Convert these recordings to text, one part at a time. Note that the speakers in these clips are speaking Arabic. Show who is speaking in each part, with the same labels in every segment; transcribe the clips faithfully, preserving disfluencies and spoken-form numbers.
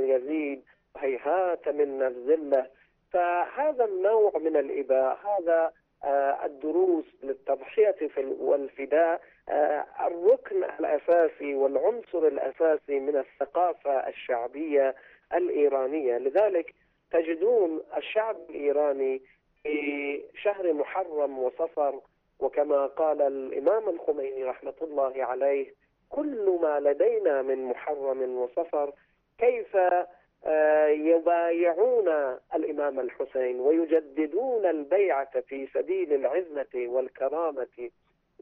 Speaker 1: يزيد، هيهات من الذلة. فهذا النوع من الإباء، هذا آه الدروس للتضحية والفداء، آه الركن الأساسي والعنصر الأساسي من الثقافة الشعبية الإيرانية. لذلك تجدون الشعب الإيراني في شهر محرم وصفر، وكما قال الإمام الخميني رحمة الله عليه: كل ما لدينا من محرم وصفر. كيف يبايعون الإمام الحسين ويجددون البيعة في سبيل العزة والكرامة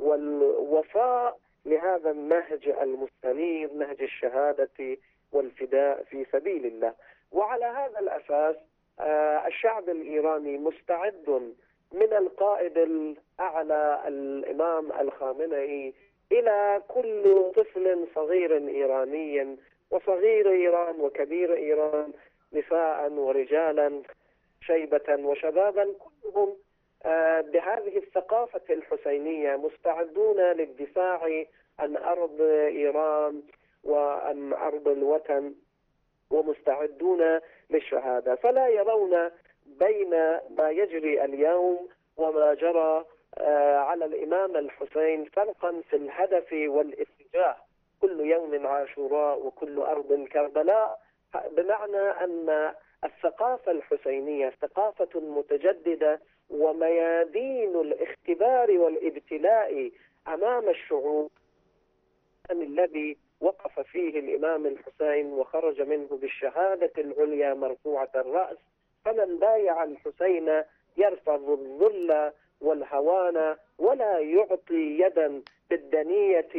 Speaker 1: والوفاء لهذا النهج المستنير، نهج الشهادة والفداء في سبيل الله. وعلى هذا الأساس الشعب الإيراني مستعد من القائد الأعلى الإمام الخامنئي إلى كل طفل صغير إيراني، وصغير إيران وكبير إيران، نساء ورجالا، شيبة وشبابا، كلهم بهذه الثقافة الحسينية مستعدون للدفاع عن أرض إيران وعن أرض الوطن، ومستعدون للشهادة. فلا يرون بين ما يجري اليوم وما جرى على الإمام الحسين فرقا في الهدف والاتجاه. كل يوم عاشوراء وكل أرض كربلاء، بمعنى أن الثقافة الحسينية ثقافة متجددة، وميادين الاختبار والابتلاء أمام الشعوب الذي وقف فيه الإمام الحسين وخرج منه بالشهادة العليا مرفوعة الرأس. فمن بايع الحسين يرفض الذل والهوان، ولا يعطي يدا بالدنية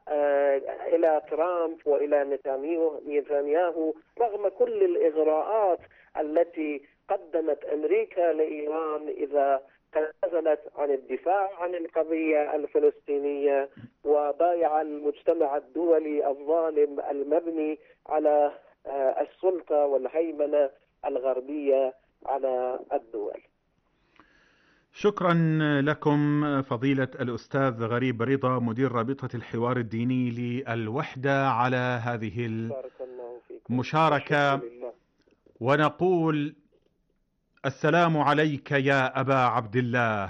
Speaker 1: إلى ترامب وإلى نتنياهو رغم كل الإغراءات التي قدمت أمريكا لإيران إذا تنازلت عن الدفاع عن القضية الفلسطينية، وبايع المجتمع الدولي الظالم المبني على السلطة والهيمنة الغربية على الدول.
Speaker 2: شكرا لكم فضيلة الأستاذ غريب رضا، مدير رابطة الحوار الديني للوحدة، على هذه المشاركة. ونقول السلام عليك يا أبا عبد الله،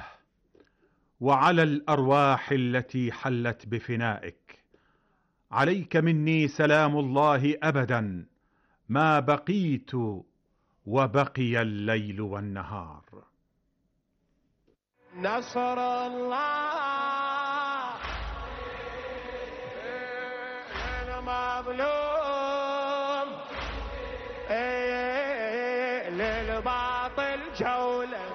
Speaker 2: وعلى الأرواح التي حلت بفنائك. عليك مني سلام الله أبدا ما بقيت وبقي الليل والنهار.
Speaker 3: نصر الله المظلوم، للباطل جولة،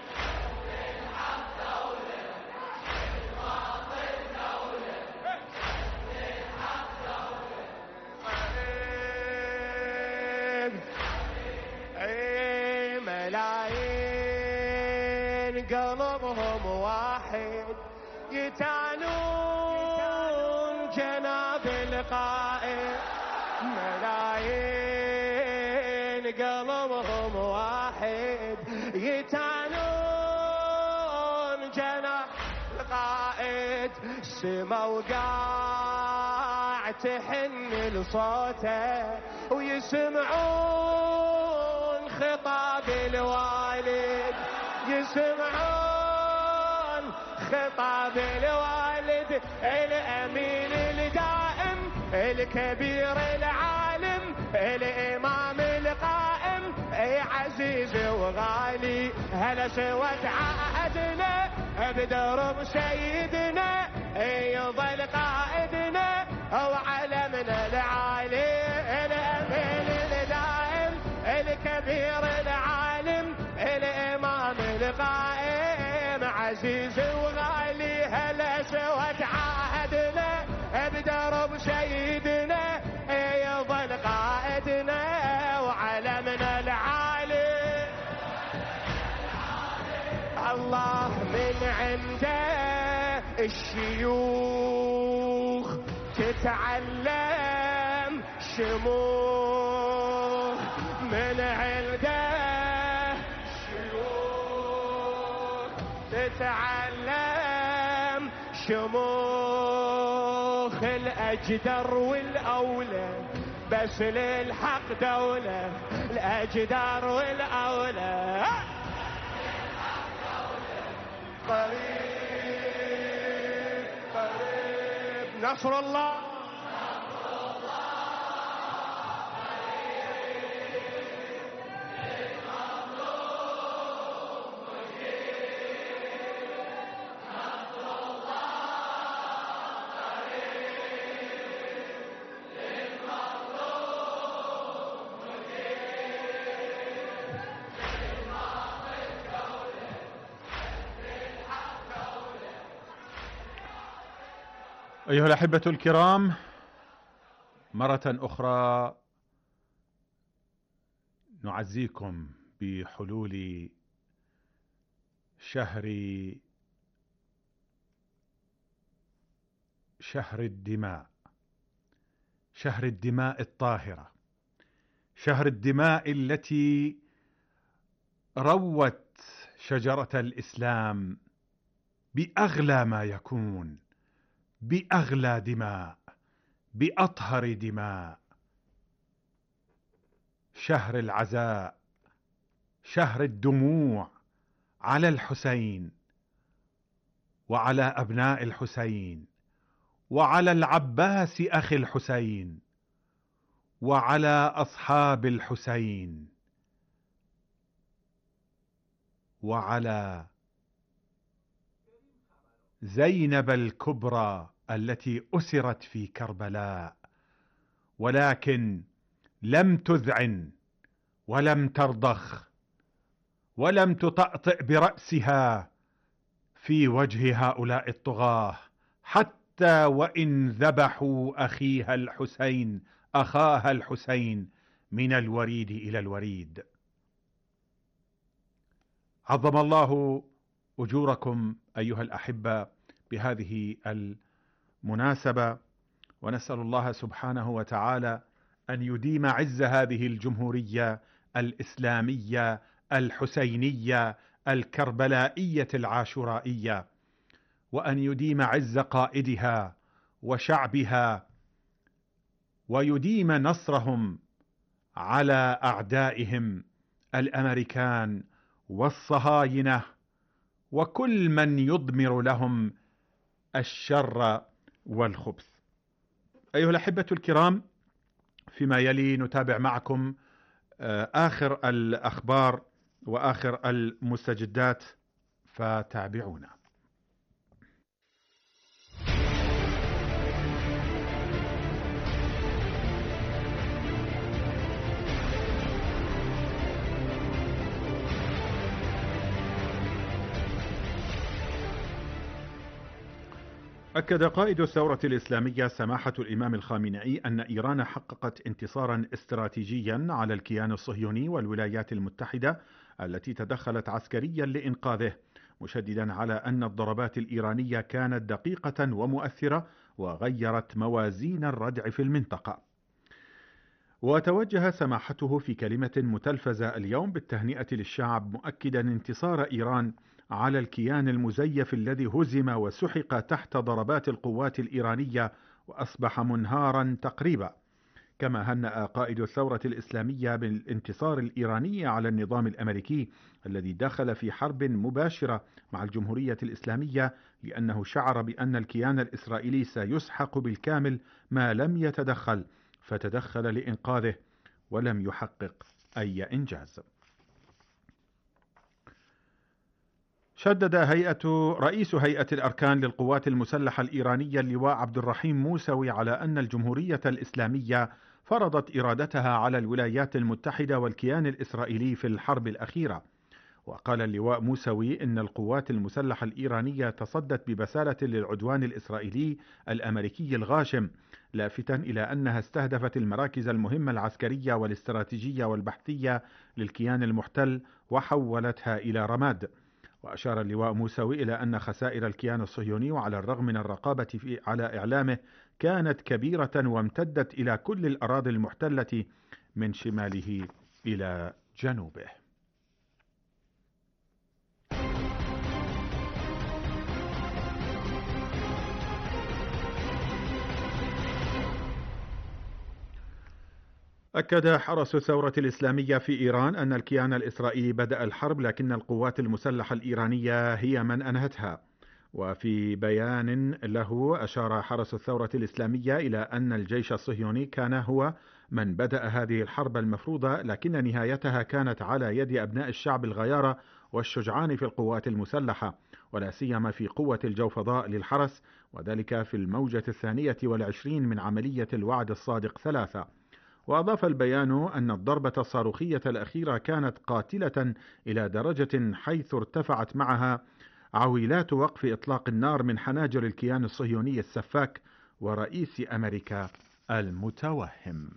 Speaker 3: ملايين قلبهم واحد يتعنون جناب القائد، ملايين قلبهم واحد يتعنون جناب القائد. سما وقاع تحن لصوته ويسمعون خطاب الوالد، يسمعون خطاب الوالد. الأمين الدائم الكبير العالم الإمام القائم، اي عزيز وغالي، هلا سوت عهدنا بدرب سيدنا، يظل قائدنا وعلمنا العالي. الأمين الدائم الكبير العالم الإمام القائم، عزيز وغالي، هلا سوت عهدنا بدرب سيدنا، يظل قائدنا وعلمنا العالي. الله من عنده الشيوخ تتعلم شموخ، من عنده شيوخ تتعلم شموخ، الأجدر والأولى بس للحق دولة الأجدار والأولى. قريب قريب نصر الله.
Speaker 2: أيها الأحبة الكرام، مرة أخرى نعزيكم بحلول شهر شهر الدماء، شهر الدماء الطاهرة، شهر الدماء التي روت شجرة الإسلام بأغلى ما يكون، بأغلى دماء، بأطهر دماء. شهر العزاء، شهر الدموع على الحسين وعلى أبناء الحسين وعلى العباس أخي الحسين وعلى أصحاب الحسين وعلى زينب الكبرى التي أسرت في كربلاء، ولكن لم تذعن ولم ترضخ ولم تطأطئ برأسها في وجه هؤلاء الطغاة، حتى وإن ذبحوا أخيها الحسين أخاها الحسين من الوريد إلى الوريد. عظم الله أجوركم أيها الأحبة بهذه المناسبة، ونسأل الله سبحانه وتعالى أن يديم عز هذه الجمهورية الإسلامية الحسينية الكربلائية العاشورائية، وأن يديم عز قائدها وشعبها، ويديم نصرهم على أعدائهم الأمريكان والصهاينة وكل من يضمر لهم الشر والخبث. أيها الأحبة الكرام، فيما يلي نتابع معكم آخر الأخبار وآخر المستجدات، فتابعونا. أكد قائد الثورة الإسلامية سماحة الإمام الخامنئي أن إيران حققت انتصارا استراتيجيا على الكيان الصهيوني والولايات المتحدة التي تدخلت عسكريا لإنقاذه، مشددا على أن الضربات الإيرانية كانت دقيقة ومؤثرة وغيرت موازين الردع في المنطقة. وتوجه سماحته في كلمة متلفزة اليوم بالتهنئة للشعب، مؤكدا انتصار إيران على الكيان المزيف الذي هزم وسحق تحت ضربات القوات الإيرانية وأصبح منهارا تقريبا. كما هنأ قائد الثورة الإسلامية بالانتصار الإيراني على النظام الأمريكي الذي دخل في حرب مباشرة مع الجمهورية الإسلامية، لأنه شعر بأن الكيان الإسرائيلي سيسحق بالكامل ما لم يتدخل، فتدخل لإنقاذه ولم يحقق أي إنجاز. شدد هيئة رئيس هيئة الأركان للقوات المسلحة الإيرانية اللواء عبد الرحيم موسوي على أن الجمهورية الإسلامية فرضت إرادتها على الولايات المتحدة والكيان الإسرائيلي في الحرب الأخيرة. وقال اللواء موسوي إن القوات المسلحة الإيرانية تصدت ببسالة للعدوان الإسرائيلي الأمريكي الغاشم، لافتا إلى أنها استهدفت المراكز المهمة العسكرية والاستراتيجية والبحثية للكيان المحتل وحولتها إلى رماد. وأشار اللواء موسوي إلى أن خسائر الكيان الصهيوني وعلى الرغم من الرقابة في على إعلامه كانت كبيرة وامتدت إلى كل الأراضي المحتلة من شماله إلى جنوبه. أكد حرس الثورة الإسلامية في إيران أن الكيان الإسرائيلي بدأ الحرب، لكن القوات المسلحة الإيرانية هي من أنهتها. وفي بيان له أشار حرس الثورة الإسلامية إلى أن الجيش الصهيوني كان هو من بدأ هذه الحرب المفروضة، لكن نهايتها كانت على يد أبناء الشعب الغيارى والشجعان في القوات المسلحة، ولا سيما في قوة الجوفضاء للحرس، وذلك في الموجة الثانية والعشرين من عملية الوعد الصادق ثلاثة. وأضاف البيان أن الضربة الصاروخية الأخيرة كانت قاتلة إلى درجة حيث ارتفعت معها عويلات وقف إطلاق النار من حناجر الكيان الصهيوني السفاك ورئيس أمريكا المتوهم.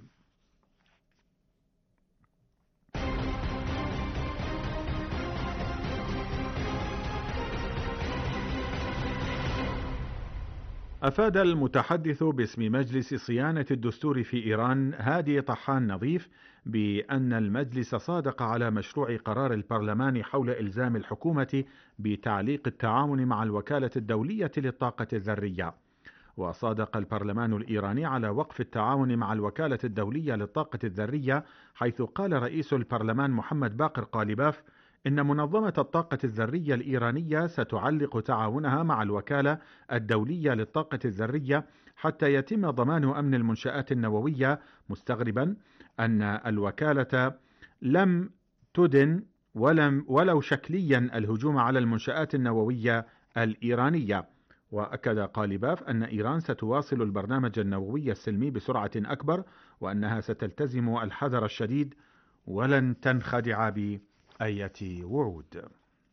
Speaker 2: أفاد المتحدث باسم مجلس صيانة الدستور في إيران هادي طحان نظيف بأن المجلس صادق على مشروع قرار البرلمان حول إلزام الحكومة بتعليق التعاون مع الوكالة الدولية للطاقة الذرية. وصادق البرلمان الإيراني على وقف التعاون مع الوكالة الدولية للطاقة الذرية، حيث قال رئيس البرلمان محمد باقر قالباف إن منظمة الطاقة الذرية الإيرانية ستعلق تعاونها مع الوكالة الدولية للطاقة الذرية حتى يتم ضمان أمن المنشآت النووية، مستغربا أن الوكالة لم تدن ولم ولو شكليا الهجوم على المنشآت النووية الإيرانية. وأكد قالباف أن إيران ستواصل البرنامج النووي السلمي بسرعة أكبر، وأنها ستلتزم الحذر الشديد ولن تنخدع بأية وعود.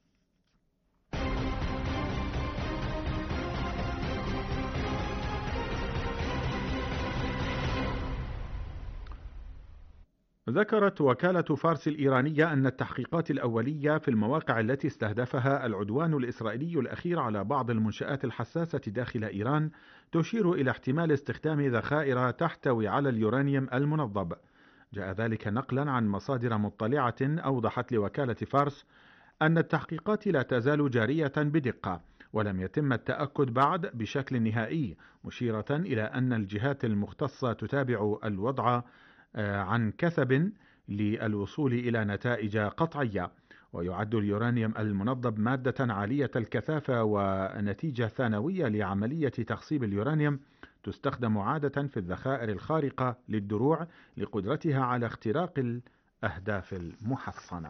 Speaker 2: ذكرت وكالة فارس الإيرانية أن التحقيقات الأولية في المواقع التي استهدفها العدوان الإسرائيلي الأخير على بعض المنشآت الحساسة داخل إيران تشير إلى احتمال استخدام ذخائر تحتوي على اليورانيوم المنضب. جاء ذلك نقلا عن مصادر مطلعة أوضحت لوكالة فارس أن التحقيقات لا تزال جارية بدقة، ولم يتم التأكد بعد بشكل نهائي، مشيرة إلى أن الجهات المختصة تتابع الوضع عن كثب للوصول إلى نتائج قطعية. ويعد اليورانيوم المنضب مادة عالية الكثافة ونتيجة ثانوية لعملية تخصيب اليورانيوم تستخدم عادة في الذخائر الخارقة للدروع لقدرتها على اختراق الأهداف المحصنة.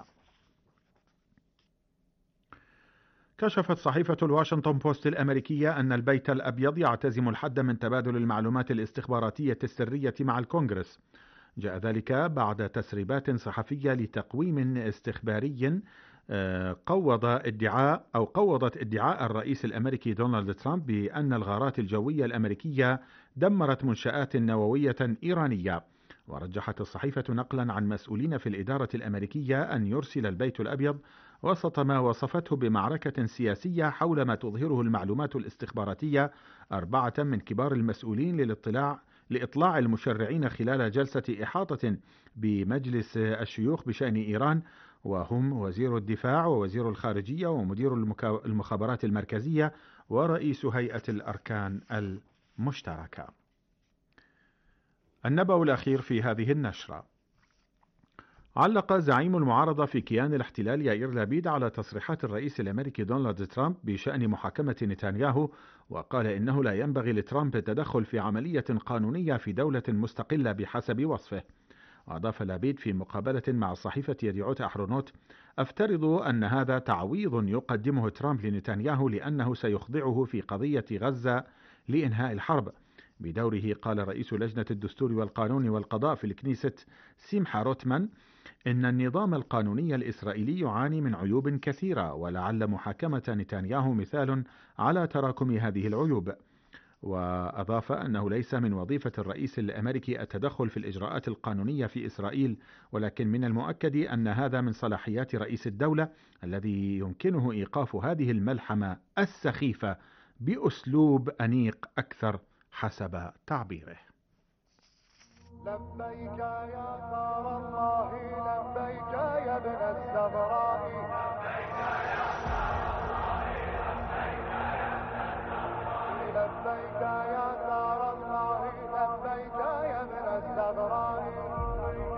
Speaker 2: كشفت صحيفة الواشنطن بوست الأمريكية أن البيت الأبيض يعتزم الحد من تبادل المعلومات الاستخباراتية السرية مع الكونغرس. جاء ذلك بعد تسريبات صحفية لتقويم استخباري قوض ادعاء أو قوضت ادعاء الرئيس الأمريكي دونالد ترامب بأن الغارات الجوية الأمريكية دمرت منشآت نووية إيرانية. ورجحت الصحيفة نقلا عن مسؤولين في الإدارة الأمريكية أن يرسل البيت الأبيض وسط ما وصفته بمعركة سياسية حول ما تظهره المعلومات الاستخباراتية أربعة من كبار المسؤولين للاطلاع لإطلاع المشرعين خلال جلسة إحاطة بمجلس الشيوخ بشأن إيران، وهم وزير الدفاع ووزير الخارجية ومدير المخابرات المركزية ورئيس هيئة الأركان المشتركة. النبأ الأخير في هذه النشرة: علق زعيم المعارضة في كيان الاحتلال يائير لابيد على تصريحات الرئيس الأمريكي دونالد ترامب بشأن محاكمة نتنياهو، وقال إنه لا ينبغي لترامب التدخل في عملية قانونية في دولة مستقلة بحسب وصفه. وأضاف لابيد في مقابلة مع صحيفة يديعوت أحرونوت: أفترض أن هذا تعويض يقدمه ترامب لنتنياهو لأنه سيخضعه في قضية غزة لإنهاء الحرب. بدوره قال رئيس لجنة الدستور والقانون والقضاء في الكنيسة سيمحا روتمان إن النظام القانوني الإسرائيلي يعاني من عيوب كثيرة، ولعل محاكمة نتنياهو مثال على تراكم هذه العيوب. وأضاف أنه ليس من وظيفة الرئيس الأمريكي التدخل في الإجراءات القانونية في إسرائيل، ولكن من المؤكد أن هذا من صلاحيات رئيس الدولة الذي يمكنه إيقاف هذه الملحمة السخيفة بأسلوب أنيق أكثر حسب تعبيره.
Speaker 3: لبيك يا ثار الله، لبيك يا ابن الزهراء، لبيك يا ثار الله، لبيك يا ابن الزهراء، لبيك يا ثار الله، لبيك يا ابن الزهراء.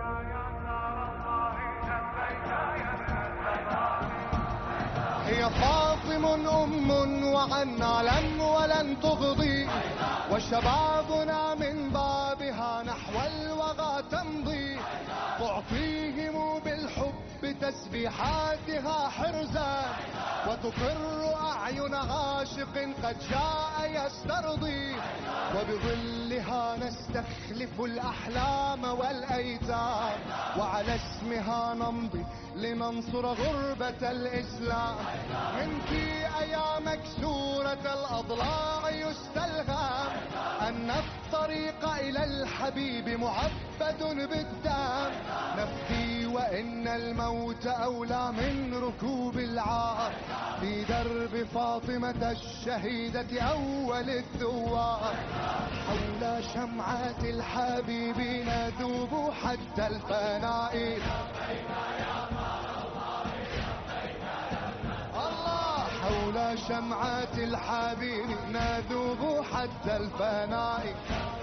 Speaker 3: فاطم أم وعنا لم ولن تغضي، وشبابنا من بابها نحو الوغى تمضي. تعطيهم بالحب تسبيحاتها حرزا، وتقر أعين عاشق قد جاء يسترضي. وبظلها نستخلف الأحلام والأيتام، وعلى اسمها نمضي لننصر غربة الإسلام. منك أيا مكسورة الأضلاع يستلهم أن الطريق إلى الحبيب معبد بالدم. نفدي وإن الموت أولى من ركوب العار، في درب فاطمة الشهيدة أول الثوار. حول شمعة الحبيب ندوب حتى الفناء. الله حول شمعة الحبيب ندوب حتى الفناء.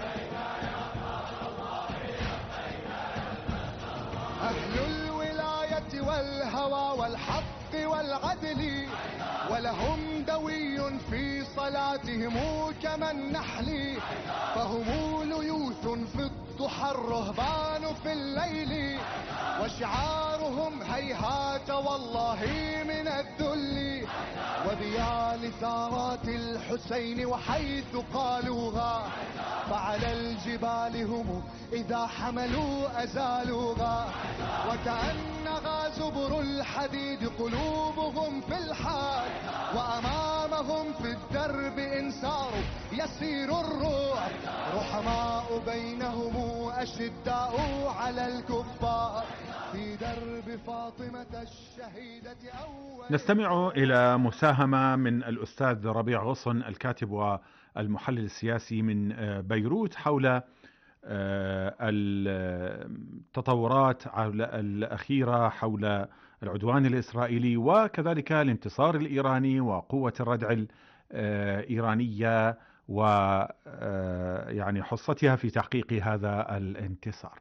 Speaker 3: أهل الولاية والهوى والحق والعدل، ولهم دوي في صلاتهم كما النحل. فهم ليوث في الضحى الرهبان في الليل، وشعارهم هيهات والله من الذل. وبيا لثارات الحسين وحيث قالوها، فعلى الجبال هم إذا حملوا أزالوها. وكأنها زبر الحديد قلوبهم في الحال، وأمامهم في الدرب إنسار يسير الروح. رحماء بينهم أشداء على الكفار، في درب فاطمة الشهيدة أول.
Speaker 2: نستمع إلى مساهمة من الأستاذ ربيع غصن الكاتب والمحلل السياسي من بيروت حول التطورات الأخيرة حول العدوان الإسرائيلي، وكذلك الانتصار الإيراني وقوة الردع الإيرانية ويعني حصتها في تحقيق هذا الانتصار.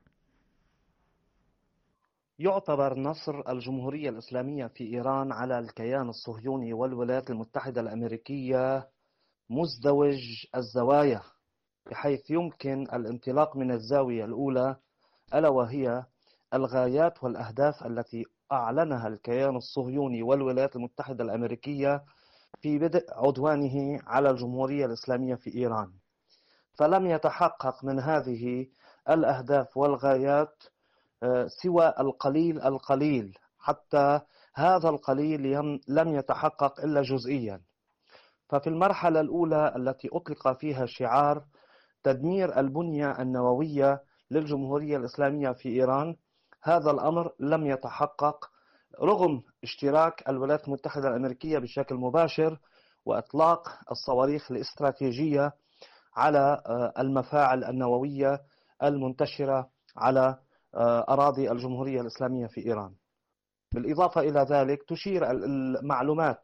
Speaker 4: يعتبر نصر الجمهورية الإسلامية في إيران على الكيان الصهيوني والولايات المتحدة الأمريكية مزدوج الزوايا، بحيث يمكن الانطلاق من الزاوية الأولى، ألا وهي الغايات والأهداف التي أعلنها الكيان الصهيوني والولايات المتحدة الأمريكية في بدء عدوانه على الجمهورية الإسلامية في إيران. فلم يتحقق من هذه الأهداف والغايات سوى القليل القليل، حتى هذا القليل لم يتحقق إلا جزئيا. ففي المرحلة الأولى التي أطلق فيها شعار تدمير البنية النووية للجمهورية الإسلامية في إيران، هذا الأمر لم يتحقق رغم اشتراك الولايات المتحدة الأمريكية بشكل مباشر وإطلاق الصواريخ الاستراتيجية على المفاعل النووية المنتشرة على أراضي الجمهورية الإسلامية في إيران. بالإضافة إلى ذلك تشير المعلومات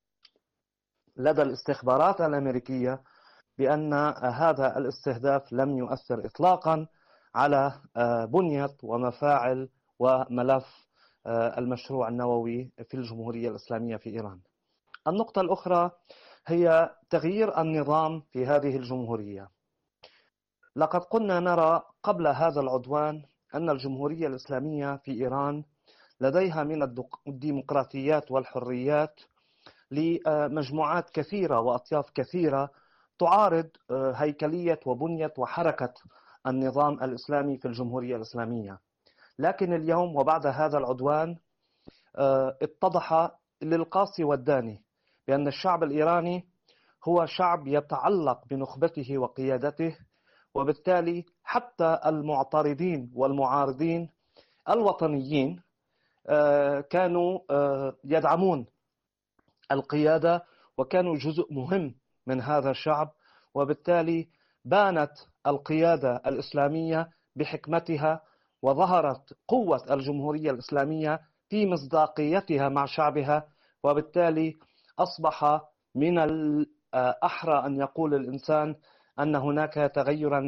Speaker 4: لدى الاستخبارات الأمريكية بأن هذا الاستهداف لم يؤثر إطلاقا على بنية ومفاعل وملف المشروع النووي في الجمهورية الإسلامية في إيران. النقطة الأخرى هي تغيير النظام في هذه الجمهورية. لقد كنا نرى قبل هذا العدوان أن الجمهورية الإسلامية في إيران لديها من الديمقراطيات والحريات لمجموعات كثيرة وأطياف كثيرة تعارض هيكلية وبنية وحركة النظام الإسلامي في الجمهورية الإسلامية. لكن اليوم وبعد هذا العدوان اتضح للقاصي والداني بأن الشعب الإيراني هو شعب يتعلق بنخبته وقيادته، وبالتالي حتى المعترضين والمعارضين الوطنيين كانوا يدعمون القيادة وكانوا جزء مهم من هذا الشعب. وبالتالي بانت القيادة الإسلامية بحكمتها، وظهرت قوة الجمهورية الإسلامية في مصداقيتها مع شعبها. وبالتالي أصبح من الأحرى أن يقول الإنسان أن هناك تغيرا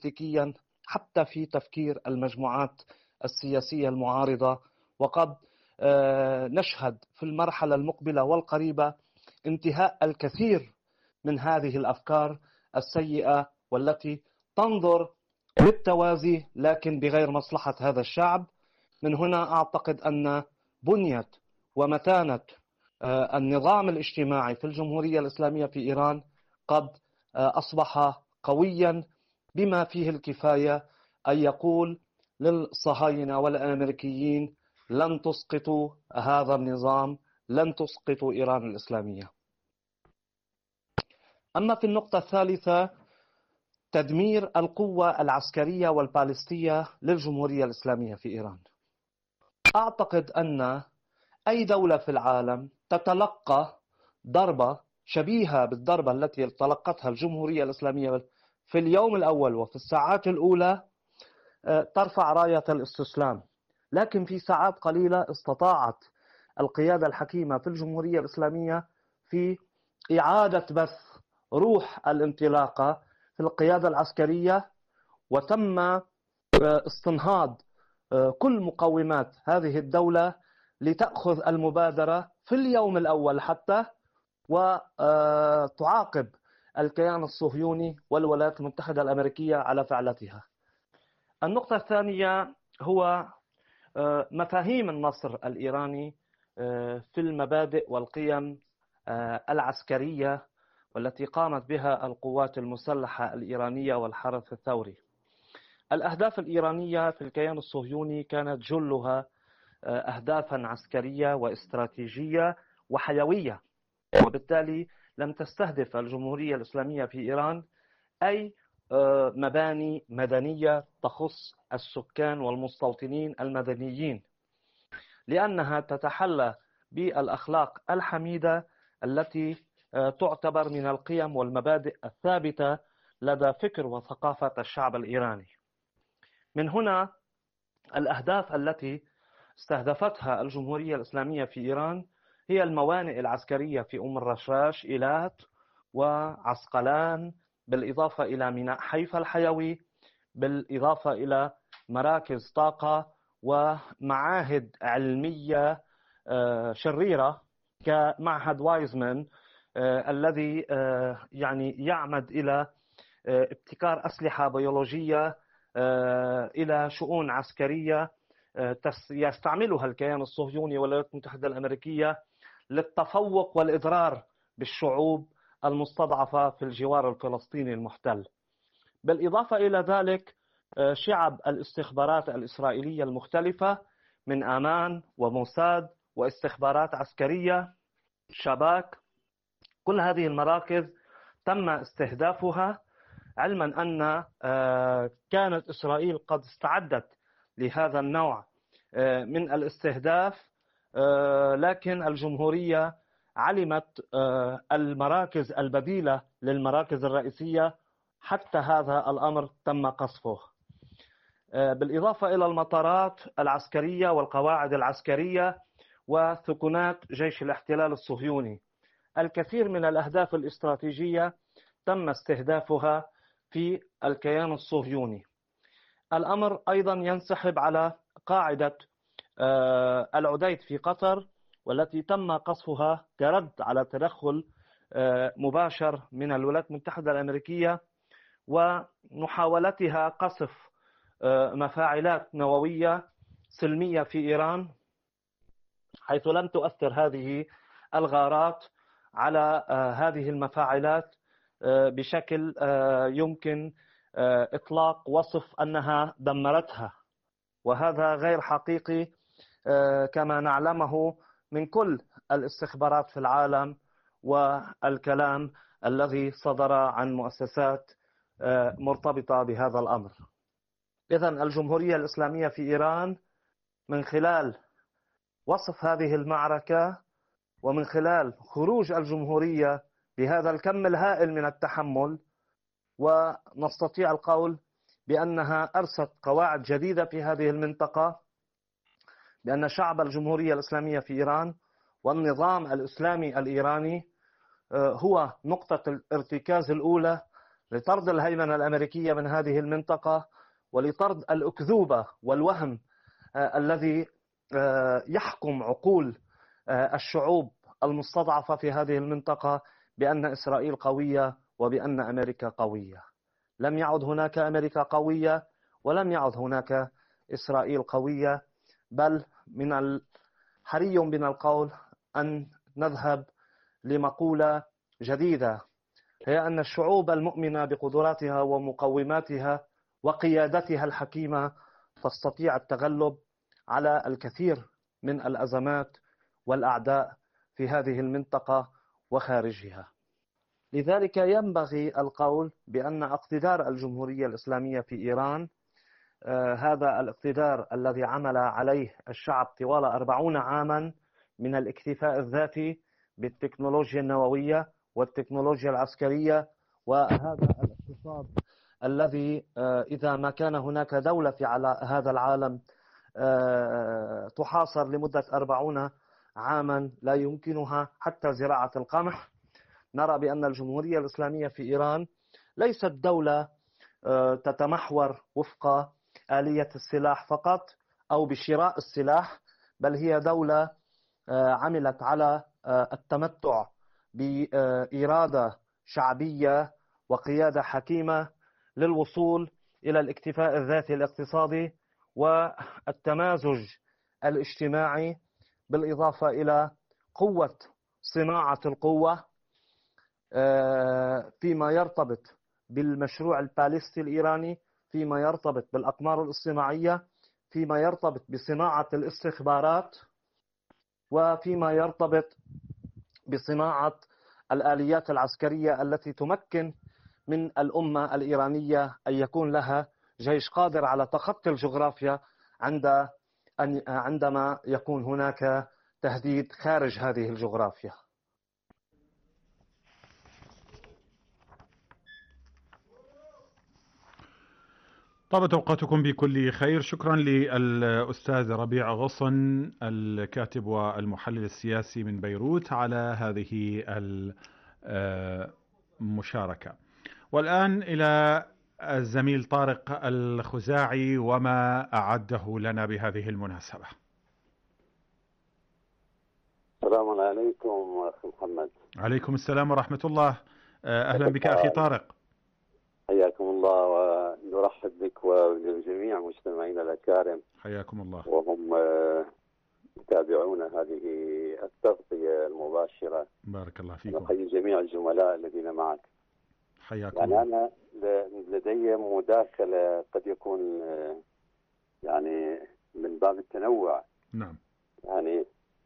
Speaker 4: جيوبوليتيكيا حتى في تفكير المجموعات السياسية المعارضة، وقد نشهد في المرحلة المقبلة والقريبة انتهاء الكثير من هذه الأفكار السيئة والتي تنظر بالتوازي لكن بغير مصلحة هذا الشعب. من هنا أعتقد أن بنية ومتانة النظام الاجتماعي في الجمهورية الإسلامية في إيران قد أصبح قويا بما فيه الكفاية أن يقول للصهاينة والأمريكيين لن تسقطوا هذا النظام، لن تسقطوا إيران الإسلامية. أما في النقطة الثالثة تدمير القوة العسكرية والبالستية للجمهورية الإسلامية في إيران، أعتقد أن أي دولة في العالم تتلقى ضربة شبيهة بالضربة التي تلقتها الجمهورية الإسلامية في اليوم الأول وفي الساعات الأولى ترفع راية الاستسلام، لكن في ساعات قليلة استطاعت القيادة الحكيمة في الجمهورية الإسلامية في إعادة بث روح الانطلاقة في القيادة العسكرية، وتم استنهاض كل مقومات هذه الدولة لتأخذ المبادرة في اليوم الأول حتى وتعاقب الكيان الصهيوني والولايات المتحدة الأمريكية على فعلتها. النقطة الثانية هو مفاهيم النصر الإيراني في المبادئ والقيم العسكرية والتي قامت بها القوات المسلحة الإيرانية والحرس الثوري. الأهداف الإيرانية في الكيان الصهيوني كانت جلها أهدافا عسكرية واستراتيجية وحيوية، وبالتالي لم تستهدف الجمهورية الإسلامية في إيران أي مباني مدنية تخص السكان والمستوطنين المدنيين، لأنها تتحلى بالأخلاق الحميدة التي تعتبر من القيم والمبادئ الثابتة لدى فكر وثقافة الشعب الإيراني. من هنا الأهداف التي استهدفتها الجمهورية الإسلامية في إيران هي الموانئ العسكرية في أم الرشاش، إيلات وعسقلان، بالإضافة إلى ميناء حيفا الحيوي، بالإضافة إلى مراكز طاقة ومعاهد علمية شريرة كمعهد وايزمان الذي يعني يعمد إلى ابتكار أسلحة بيولوجية إلى شؤون عسكرية يستعملها الكيان الصهيوني والولايات المتحدة الأمريكية للتفوق والإضرار بالشعوب المستضعفة في الجوار الفلسطيني المحتل. بالإضافة إلى ذلك شعب الاستخبارات الإسرائيلية المختلفة من أمان وموساد واستخبارات عسكرية شباك، كل هذه المراكز تم استهدافها، علما أن كانت إسرائيل قد استعدت لهذا النوع من الاستهداف، لكن الجمهورية علمت المراكز البديلة للمراكز الرئيسية، حتى هذا الأمر تم قصفه. بالإضافة إلى المطارات العسكرية والقواعد العسكرية وثكنات جيش الاحتلال الصهيوني، الكثير من الأهداف الاستراتيجية تم استهدافها في الكيان الصهيوني. الأمر أيضا ينسحب على قاعدة العديد في قطر، والتي تم قصفها كرد على تدخل مباشر من الولايات المتحدة الأمريكية ومحاولتها قصف مفاعلات نووية سلمية في إيران، حيث لم تؤثر هذه الغارات على هذه المفاعلات بشكل يمكن إطلاق وصف أنها دمرتها، وهذا غير حقيقي كما نعلمه من كل الاستخبارات في العالم والكلام الذي صدر عن مؤسسات مرتبطة بهذا الأمر. إذن الجمهورية الإسلامية في إيران من خلال وصف هذه المعركة ومن خلال خروج الجمهورية بهذا الكم الهائل من التحمل، ونستطيع القول بأنها أرست قواعد جديدة في هذه المنطقة، بأن شعب الجمهورية الإسلامية في إيران والنظام الإسلامي الإيراني هو نقطة الارتكاز الأولى لطرد الهيمنة الأمريكية من هذه المنطقة، ولطرد الأكذوبة والوهم الذي يحكم عقول الشعوب المستضعفة في هذه المنطقة بأن إسرائيل قوية وبأن أمريكا قوية. لم يعد هناك أمريكا قوية ولم يعد هناك إسرائيل قوية، بل من حري بنا القول أن نذهب لمقولة جديدة، هي أن الشعوب المؤمنة بقدراتها ومقوماتها وقيادتها الحكيمة تستطيع التغلب على الكثير من الأزمات والأعداء في هذه المنطقة وخارجها. لذلك ينبغي القول بأن اقتدار الجمهورية الإسلامية في إيران، آه هذا الاقتدار الذي عمل عليه الشعب طوال أربعين عاما من الاكتفاء الذاتي بالتكنولوجيا النووية والتكنولوجيا العسكرية، وهذا الاقتصاد الذي آه إذا ما كان هناك دولة في على هذا العالم آه تحاصر لمدة أربعين عاما لا يمكنها حتى زراعة القمح، نرى بأن الجمهورية الإسلامية في إيران ليست دولة تتمحور وفق آلية السلاح فقط أو بشراء السلاح، بل هي دولة عملت على التمتع بإرادة شعبية وقيادة حكيمة للوصول إلى الاكتفاء الذاتي الاقتصادي والتمازج الاجتماعي، بالإضافة إلى قوة صناعة القوة فيما يرتبط بالمشروع الباليستي الإيراني، فيما يرتبط بالأقمار الاصطناعية، فيما يرتبط بصناعة الاستخبارات، وفيما يرتبط بصناعة الآليات العسكرية التي تمكن من الأمة الإيرانية أن يكون لها جيش قادر على تخطي الجغرافيا عند عندما يكون هناك تهديد خارج هذه الجغرافيا.
Speaker 2: طابت أوقاتكم بكل خير. شكرا للأستاذ ربيع غصن الكاتب والمحلل السياسي من بيروت على هذه المشاركة. والآن إلى الزميل طارق الخزاعي وما أعده لنا بهذه المناسبة.
Speaker 5: السلام عليكم أخي محمد.
Speaker 2: عليكم السلام ورحمة الله. أهلا بك أخي طارق.
Speaker 5: حياكم الله ونرحب بك وبجميع مستمعينا الأكارم.
Speaker 2: حياكم الله.
Speaker 5: وهم يتابعون هذه التغطية المباشرة.
Speaker 2: بارك الله فيكم.
Speaker 5: نحيي جميع الزملاء الذين معك.
Speaker 2: حياكم
Speaker 5: يعني
Speaker 2: الله.
Speaker 5: أنا لدي مداخلة قد يكون يعني من باب التنوع.
Speaker 2: نعم.
Speaker 5: يعني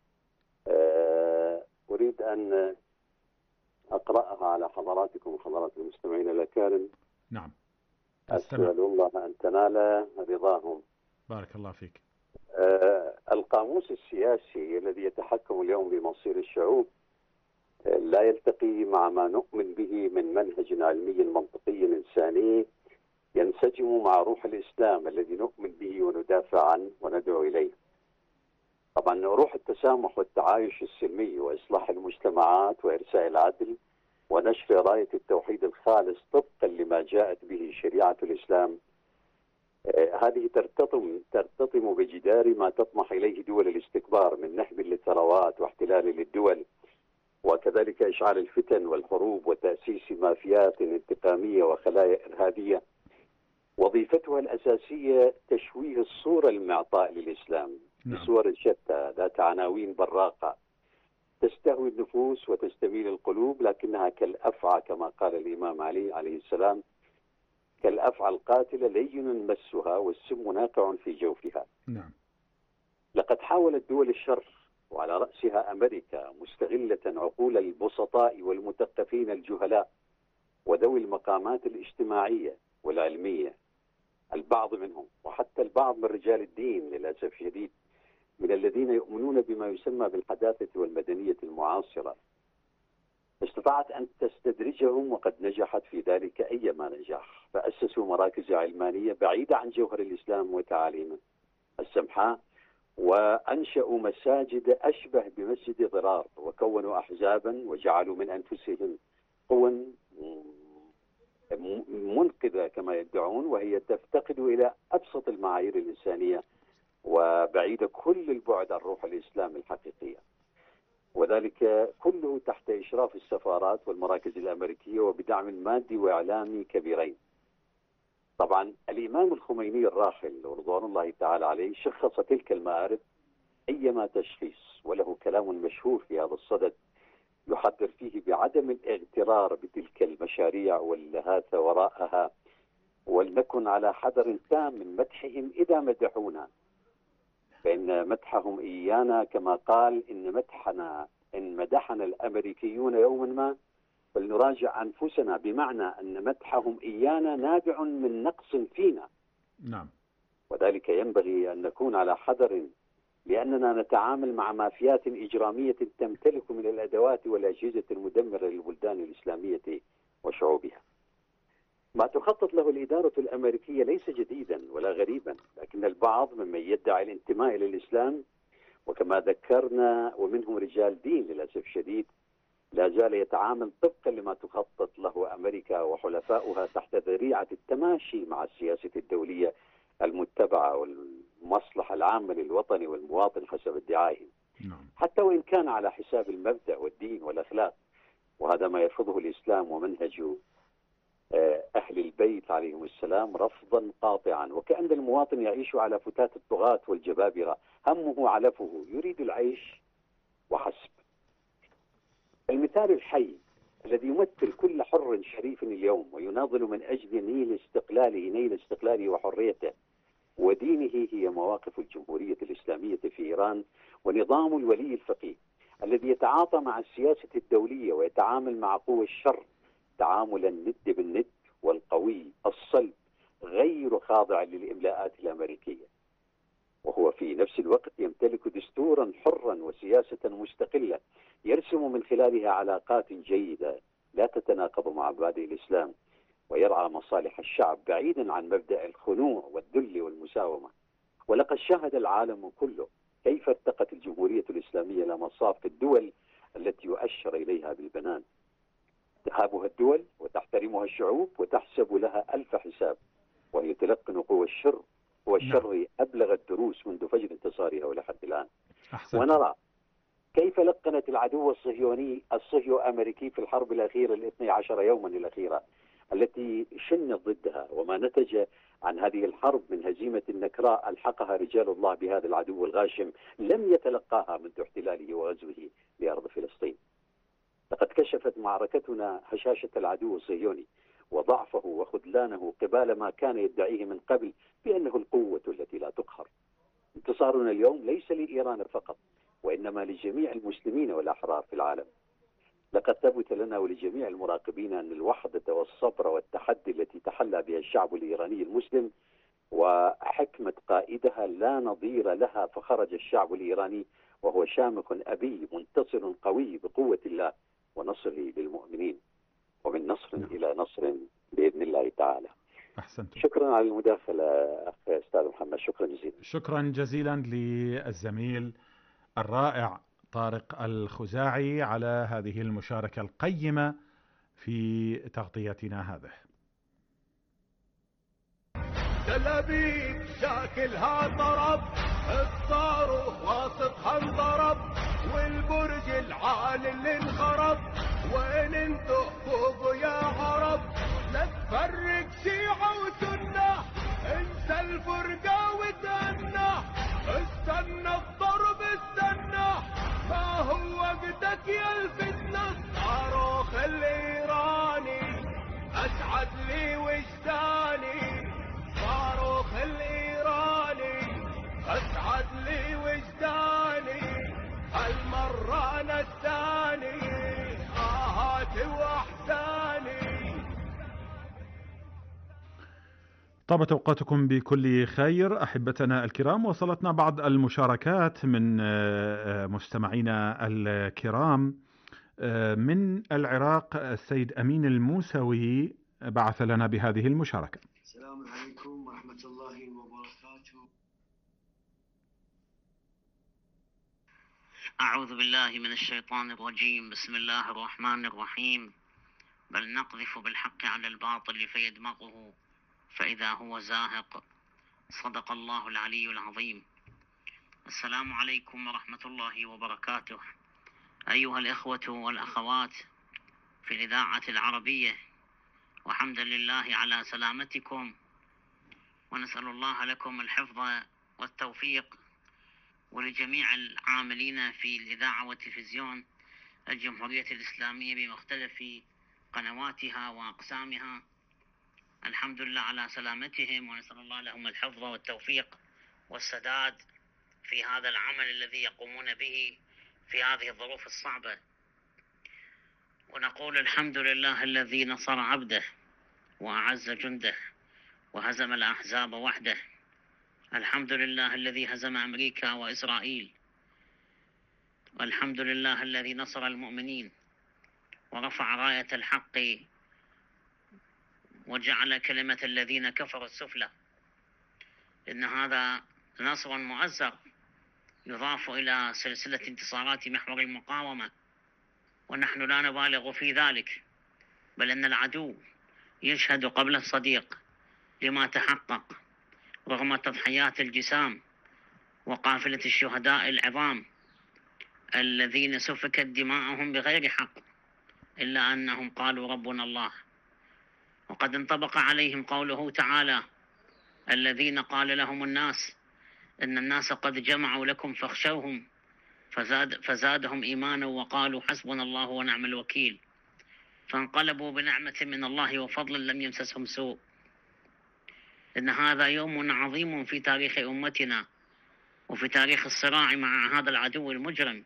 Speaker 5: أريد أن أقرأها على حضراتكم حضرات المستمعين الأكارم.
Speaker 2: نعم.
Speaker 5: أسأل الله أن تنال رضاهم.
Speaker 2: بارك الله فيك.
Speaker 5: آه القاموس السياسي الذي يتحكم اليوم بمصير الشعوب آه لا يلتقي مع ما نؤمن به من منهج علمي منطقي إنساني ينسجم مع روح الإسلام الذي نؤمن به وندافع عنه وندعو إليه. طبعا روح التسامح والتعايش السلمي وإصلاح المجتمعات وإرساء العدل ونشر راية التوحيد الخالص طبقا لما جاءت به شريعة الإسلام، آه هذه ترتطم ترتطم بجدار ما تطمح إليه دول الاستكبار من نهب للثروات واحتلال للدول، وكذلك إشعال الفتن والحروب وتأسيس مافيات انتقامية وخلايا إرهابية. وظيفتها الأساسية تشويه الصورة المعطاء للإسلام بصور شتى ذات عناوين براقة تستهوي النفوس وتستميل القلوب، لكنها كالأفعى كما قال الإمام علي عليه السلام، كالأفعى القاتلة لين مسها والسم ناقع في جوفها.
Speaker 2: نعم.
Speaker 5: لقد حاولت دول الشر وعلى رأسها أمريكا مستغلة عقول البسطاء والمثقفين الجهلاء وذوي المقامات الاجتماعية والعلمية، البعض منهم وحتى البعض من رجال الدين للأسف الشديد من الذين يؤمنون بما يسمى بالحداثة والمدنية المعاصرة، استطاعت أن تستدرجهم وقد نجحت في ذلك أيما نجاح. فأسسوا مراكز علمانية بعيدة عن جوهر الإسلام وتعاليمه السمحاء، وأنشأوا مساجد أشبه بمسجد ضرار، وكونوا أحزابا وجعلوا من أنفسهم قوى منقذة كما يدعون، وهي تفتقد إلى أبسط المعايير الإنسانية وبعيدة كل البعد عن روح الإسلام الحقيقية، وذلك كله تحت إشراف السفارات والمراكز الأمريكية وبدعم مادي وإعلامي كبيرين. طبعا الإمام الخميني الراحل رضوان الله تعالى عليه شخص تلك المآرب أيما تشخيص، وله كلام مشهور في هذا الصدد يحذر فيه بعدم الاغترار بتلك المشاريع واللهاثة وراءها، ولنكن على حذر تام من مدحهم إذا مدحونا، فإن مدحهم إيانا كما قال إن مدحنا إن مدحنا الأمريكيون يوما ما فلنراجع أنفسنا، بمعنى أن مدحهم إيانا نابع من نقص فينا.
Speaker 2: نعم.
Speaker 5: وذلك ينبغي أن نكون على حذر، لأننا نتعامل مع مافيات إجرامية تمتلك من الأدوات والأجهزة المدمرة للبلدان الإسلامية وشعوبها. ما تخطط له الإدارة الأمريكية ليس جديدا ولا غريبا، لكن البعض ممن يدعي الانتماء إلى الإسلام وكما ذكرنا ومنهم رجال دين للأسف الشديد لا زال يتعامل طبقا لما تخطط له أمريكا وحلفاؤها تحت ذريعة التماشي مع السياسة الدولية المتبعة والمصلحة العامة للوطن والمواطن حسب ادعائهم، حتى وإن كان على حساب المبدأ والدين والأخلاق، وهذا ما يرفضه الإسلام ومنهج أهل البيت عليهم السلام رفضا قاطعا. وكأن المواطن يعيش على فتات الطغاة والجبابرة، همه علفه، يريد العيش وحسب. المثال الحي الذي يمثل كل حر شريف اليوم ويناضل من أجل نيل استقلاله نيل استقلاله وحريته ودينه هي مواقف الجمهورية الإسلامية في إيران ونظام الولي الفقيه الذي يتعاطى مع السياسة الدولية ويتعامل مع قوى الشر تعامل الند بالند، والقوي الصلب غير خاضع للإملاءات الأمريكية، وهو في نفس الوقت يمتلك دستورا حرا وسياسة مستقلة يرسم من خلالها علاقات جيدة لا تتناقض مع مبادئ الإسلام، ويرعى مصالح الشعب بعيدا عن مبدأ الخنوع والذل والمساومة. ولقد شاهد العالم كله كيف ارتقت الجمهورية الإسلامية إلى مصاف الدول التي يؤشر إليها بالبنان. تهابها الدول وتحترمها الشعوب وتحسب لها ألف حساب، وهي تلقن قوى الشر والشر أبلغ الدروس منذ فجر انتصارها ولحد الآن. أحسن. ونرى كيف لقنت العدو الصهيوني الصهيو أمريكي في الحرب الأخيرة الاثني عشر يوما الأخيرة التي شنت ضدها، وما نتج عن هذه الحرب من هزيمة نكراء ألحقها رجال الله بهذا العدو الغاشم لم يتلقاها منذ احتلاله وغزوه لأرض فلسطين. لقد كشفت معركتنا هشاشة العدو الصهيوني وضعفه وخذلانه قبال ما كان يدعيه من قبل بأنه القوة التي لا تقهر. انتصارنا اليوم ليس لإيران فقط، وإنما لجميع المسلمين والأحرار في العالم. لقد ثبت لنا ولجميع المراقبين أن الوحدة والصبر والتحدي التي تحلى بها الشعب الإيراني المسلم وحكمة قائدها لا نظير لها، فخرج الشعب الإيراني وهو شامخ أبي منتصر قوي بقوة الله ونصره للمؤمنين، ومن نصر نعم. إلى نصر بإذن الله تعالى.
Speaker 2: أحسنتم.
Speaker 5: شكرا على المداخلة أخ أستاذ محمد، شكرا جزيلا.
Speaker 2: شكرا جزيلا للزميل الرائع طارق الخزاعي على هذه المشاركة القيمة في تغطيتنا هذه.
Speaker 3: تل أبيب شاكلها ضرب، الصاروخ واثقها انضرب، والبرج العالي اللي انخرب، وين انتو فوقوا يا عرب؟ لا تفرق شيعة وسنة، انسى الفرقة وتأنى، استنى الضرب استنى، ما هو وقتك يا الفتنة. الصاروخ الإيراني أسعد لي وجداني، صاروخ الإيراني أسعد لي وجداني، هالمرة أنا الثاني آهاتي وأحزاني.
Speaker 2: طابت أوقاتكم بكل خير أحبتنا الكرام. وصلتنا بعض المشاركات من مستمعينا الكرام. من العراق السيد أمين الموسوي بعث لنا بهذه المشاركة.
Speaker 6: السلام عليكم ورحمة الله وبركاته.
Speaker 7: أعوذ بالله من الشيطان الرجيم. بسم الله الرحمن الرحيم. بل نقذف بالحق على الباطل فيدمغه فإذا هو زاهق. صدق الله العلي العظيم. السلام عليكم ورحمة الله وبركاته. أيها الإخوة والأخوات في الإذاعة العربية، وحمدا لله على سلامتكم، ونسأل الله لكم الحفظ والتوفيق، ولجميع العاملين في الإذاعة والتلفزيون الجمهورية الإسلامية بمختلف قنواتها وأقسامها. الحمد لله على سلامتهم، ونسأل الله لهم الحفظ والتوفيق والسداد في هذا العمل الذي يقومون به في هذه الظروف الصعبة. ونقول الحمد لله الذي نصر عبده وأعز جنده وهزم الأحزاب وحده. الحمد لله الذي هزم أمريكا وإسرائيل. والحمد لله الذي نصر المؤمنين ورفع راية الحق وجعل كلمة الذين كفروا السفلى. إن هذا نصر مؤزر يضاف إلى سلسلة انتصارات محور المقاومة، ونحن لا نبالغ في ذلك، بل أن العدو يشهد قبل الصديق لما تحقق رغم تضحيات الجسام وقافلة الشهداء العظام الذين سفكت دماءهم بغير حق، إلا أنهم قالوا ربنا الله. وقد انطبق عليهم قوله تعالى: الذين قال لهم الناس إن الناس قد جمعوا لكم فاخشوهم فزاد فزادهم إيمانا وقالوا حسبنا الله ونعم الوكيل، فانقلبوا بنعمة من الله وفضل لم يمسسهم سوء. إن هذا يوم عظيم في تاريخ أمتنا وفي تاريخ الصراع مع هذا العدو المجرم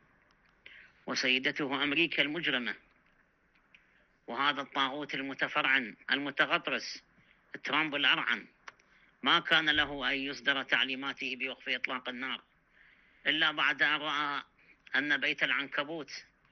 Speaker 7: وسيدته أمريكا المجرمة، وهذا الطاغوت المتفرعن المتغطرس ترامب الأرعن. ما كان له أن يصدر تعليماته بوقف إطلاق النار إلا بعد أن رأى أن بيت العنكبوت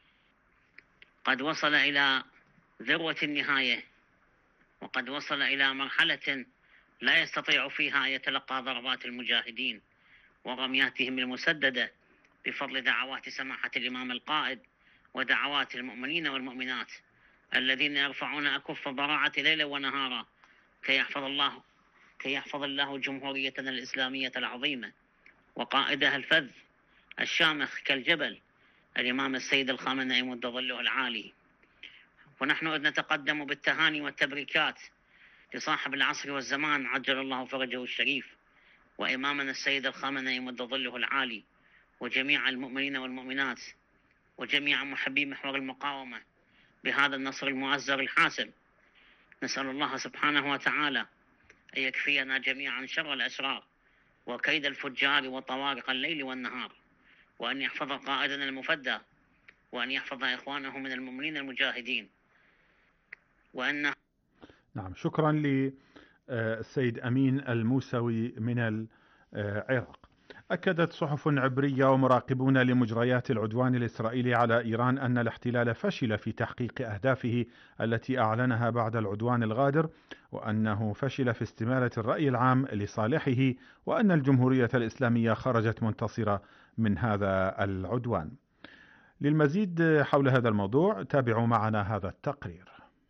Speaker 7: قد وصل إلى ذروة النهاية، وقد وصل إلى مرحلة لا يستطيع فيها أن يتلقى ضربات المجاهدين ورمياتهم المسددة بفضل دعوات سماحة الإمام القائد ودعوات المؤمنين والمؤمنات الذين يرفعون أكف براعة ليلا ونهارا كي يحفظ الله كي يحفظ الله جمهوريتنا الإسلامية العظيمة وقائدها الفذ الشامخ كالجبل الإمام السيد الخامنئي مد ظله العالي. ونحن إذ نتقدم بالتهاني والتبريكات لصاحب العصر والزمان عجل الله فرجه الشريف، وإمامنا السيد الخامنئي مد ظله العالي، وجميع المؤمنين والمؤمنات وجميع محبي محور المقاومة بهذا النصر المؤزر الحاسم. نسأل الله سبحانه وتعالى أن يكفينا جميعا شر الأشرار وكيد الفجار وطوارق الليل والنهار، وأن يحفظ قائدنا المفدى، وأن يحفظ إخوانه من المؤمنين المجاهدين. وأن
Speaker 2: نعم، شكرا للسيد أمين الموسوي من العراق. أكدت صحف عبرية ومراقبون لمجريات العدوان الإسرائيلي على إيران أن الاحتلال فشل في تحقيق أهدافه التي أعلنها بعد العدوان الغادر، وأنه فشل في استمالة الرأي العام لصالحه، وأن الجمهورية الإسلامية خرجت منتصرة من هذا العدوان. للمزيد حول هذا الموضوع تابعوا معنا هذا التقرير.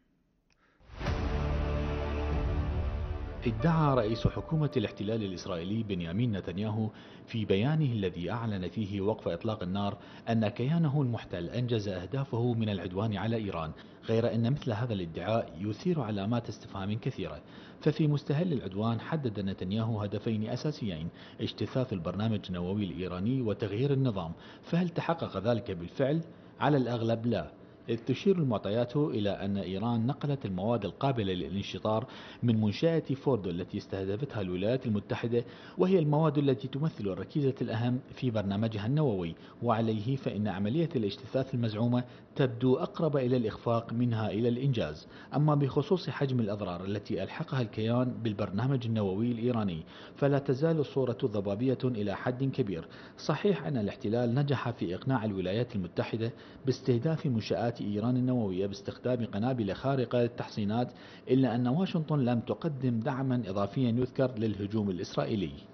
Speaker 8: ادعى رئيس حكومة الاحتلال الإسرائيلي بنيامين نتنياهو في بيانه الذي أعلن فيه وقف إطلاق النار أن كيانه المحتل أنجز أهدافه من العدوان على إيران، غير أن مثل هذا الادعاء يثير علامات استفهام كثيرة. ففي مستهل العدوان حدد نتنياهو هدفين أساسيين: اجتثاث البرنامج النووي الإيراني وتغيير النظام. فهل تحقق ذلك بالفعل؟ على الأغلب لا، إذ تشير المعطيات إلى أن إيران نقلت المواد القابلة للانشطار من منشأة فوردو التي استهدفتها الولايات المتحدة، وهي المواد التي تمثل الركيزة الأهم في برنامجها النووي، وعليه فإن عملية الاجتثاث المزعومة تبدو أقرب إلى الإخفاق منها إلى الإنجاز. أما بخصوص حجم الأضرار التي ألحقها الكيان بالبرنامج النووي الإيراني فلا تزال الصورة ضبابية إلى حد كبير. صحيح أن الاحتلال نجح في إقناع الولايات المتحدة باستهداف منشآت إيران النووية باستخدام قنابل خارقة للتحصينات، إلا أن واشنطن لم تقدم دعما إضافيا يذكر للهجوم الإسرائيلي.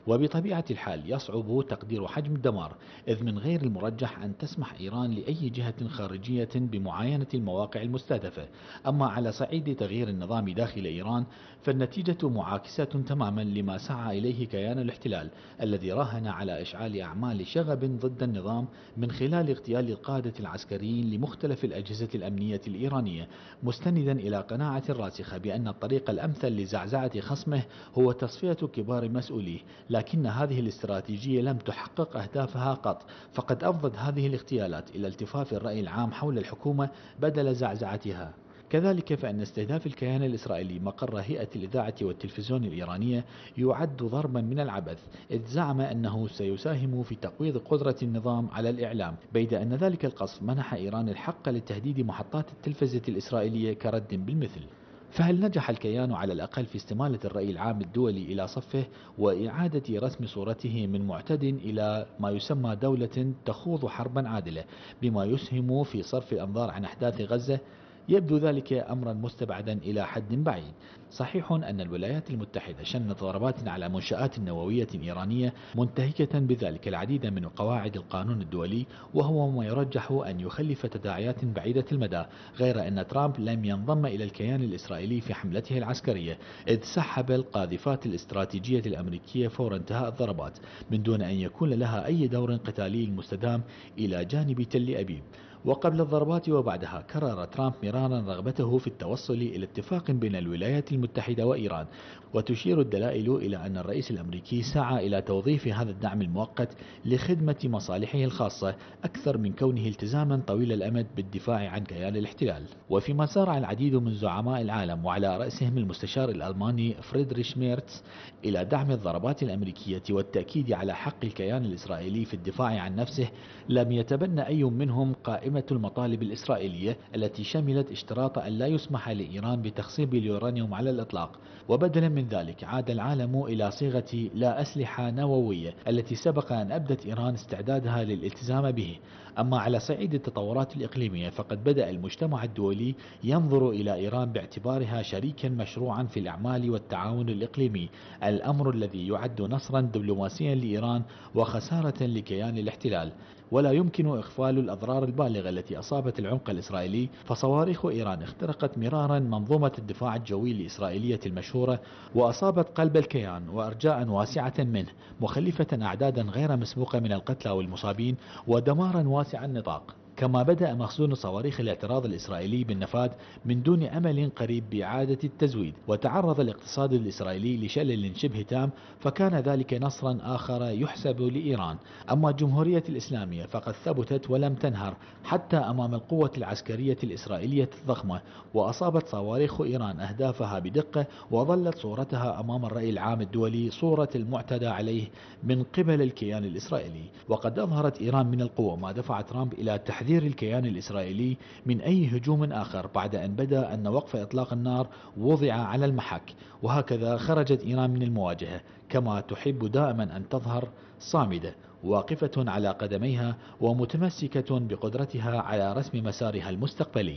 Speaker 8: وبطبيعة الحال يصعب تقدير حجم الدمار، إذ من غير المرجح أن تسمح إيران لأي جهة خارجية بمعاينة المواقع المستهدفة. أما على صعيد تغيير النظام داخل إيران فالنتيجة معاكسة تماما لما سعى إليه كيان الاحتلال، الذي راهن على إشعال أعمال شغب ضد النظام من خلال اغتيال القادة العسكريين لمختلف الأجهزة الأمنية الإيرانية، مستندا إلى قناعة راسخة بأن الطريق الأمثل لزعزعة خصمه هو تصفية كبار مسؤوليه. لكن هذه الاستراتيجية لم تحقق أهدافها قط، فقد أفضت هذه الاغتيالات إلى التفاف الرأي العام حول الحكومة بدل زعزعتها. كذلك فإن استهداف الكيان الإسرائيلي مقر هيئة الإذاعة والتلفزيون الإيرانية يعد ضربا من العبث، إذ زعم أنه سيساهم في تقويض قدرة النظام على الإعلام، بيد أن ذلك القصف منح إيران الحق لتهديد محطات التلفزيون الإسرائيلية كرد بالمثل. فهل نجح الكيان على الأقل في استمالة الرأي العام الدولي إلى صفه وإعادة رسم صورته من معتد إلى ما يسمى دولة تخوض حربا عادلة، بما يسهم في صرف الأنظار عن أحداث غزة؟ يبدو ذلك أمرا مستبعدا إلى حد بعيد. صحيح أن الولايات المتحدة شنت ضربات على منشآت نووية إيرانية منتهكة بذلك العديد من قواعد القانون الدولي، وهو ما يرجح أن يخلف تداعيات بعيدة المدى، غير أن ترامب لم ينضم إلى الكيان الإسرائيلي في حملته العسكرية، إذ سحب القاذفات الاستراتيجية الأمريكية فور انتهاء الضربات من دون أن يكون لها أي دور قتالي مستدام إلى جانب تل أبيب. وقبل الضربات وبعدها كرر ترامب مرارا رغبته في التوصل إلى اتفاق بين الولايات المتحدة وإيران، وتشير الدلائل إلى أن الرئيس الأمريكي سعى إلى توظيف هذا الدعم المؤقت لخدمة مصالحه الخاصة أكثر من كونه التزاما طويل الأمد بالدفاع عن كيان الاحتلال. وفيما سارع العديد من زعماء العالم وعلى رأسهم المستشار الألماني فريدريش ميرتس إلى دعم الضربات الأمريكية والتأكيد على حق الكيان الإسرائيلي في الدفاع عن نفسه، لم يتبنى أي منهم قائمة المطالب الإسرائيلية التي شملت اشتراط أن لا يسمح لإيران بتخصيب اليورانيوم على الإطلاق. وبدلا من ذلك عاد العالم إلى صيغة لا أسلحة نووية التي سبق أن أبدت إيران استعدادها للالتزام به. أما على صعيد التطورات الإقليمية فقد بدأ المجتمع الدولي ينظر إلى إيران باعتبارها شريكا مشروعا في الأعمال والتعاون الإقليمي، الأمر الذي يعد نصرا دبلوماسيا لإيران وخسارة لكيان الاحتلال. ولا يمكن إغفال الأضرار البالغة التي أصابت العمق الإسرائيلي، فصواريخ إيران اخترقت مرارا منظومة الدفاع الجوي الإسرائيلية المشهورة وأصابت قلب الكيان وأرجاء واسعة منه، مخلفة أعدادا غير مسبوقة من القتلى والمصابين ودمارا واسع النطاق. كما بدأ مخزون صواريخ الاعتراض الإسرائيلي بالنفاذ من دون أمل قريب بإعادة التزويد، وتعرض الاقتصاد الإسرائيلي لشلل شبه تام، فكان ذلك نصرا آخر يحسب لإيران. أما الجمهورية الإسلامية فقد ثبتت ولم تنهر حتى أمام القوة العسكرية الإسرائيلية الضخمة، وأصابت صواريخ إيران أهدافها بدقة، وظلت صورتها أمام الرأي العام الدولي صورة المعتدى عليه من قبل الكيان الإسرائيلي. وقد أظهرت إيران من القوة ما دفع ترامب إلى تحذير الكيان الإسرائيلي من أي هجوم آخر بعد أن بدا أن وقف إطلاق النار وضع على المحك. وهكذا خرجت إيران من المواجهة كما تحب دائما أن تظهر، صامدة واقفة على قدميها ومتمسكة بقدرتها على رسم مسارها المستقبلي.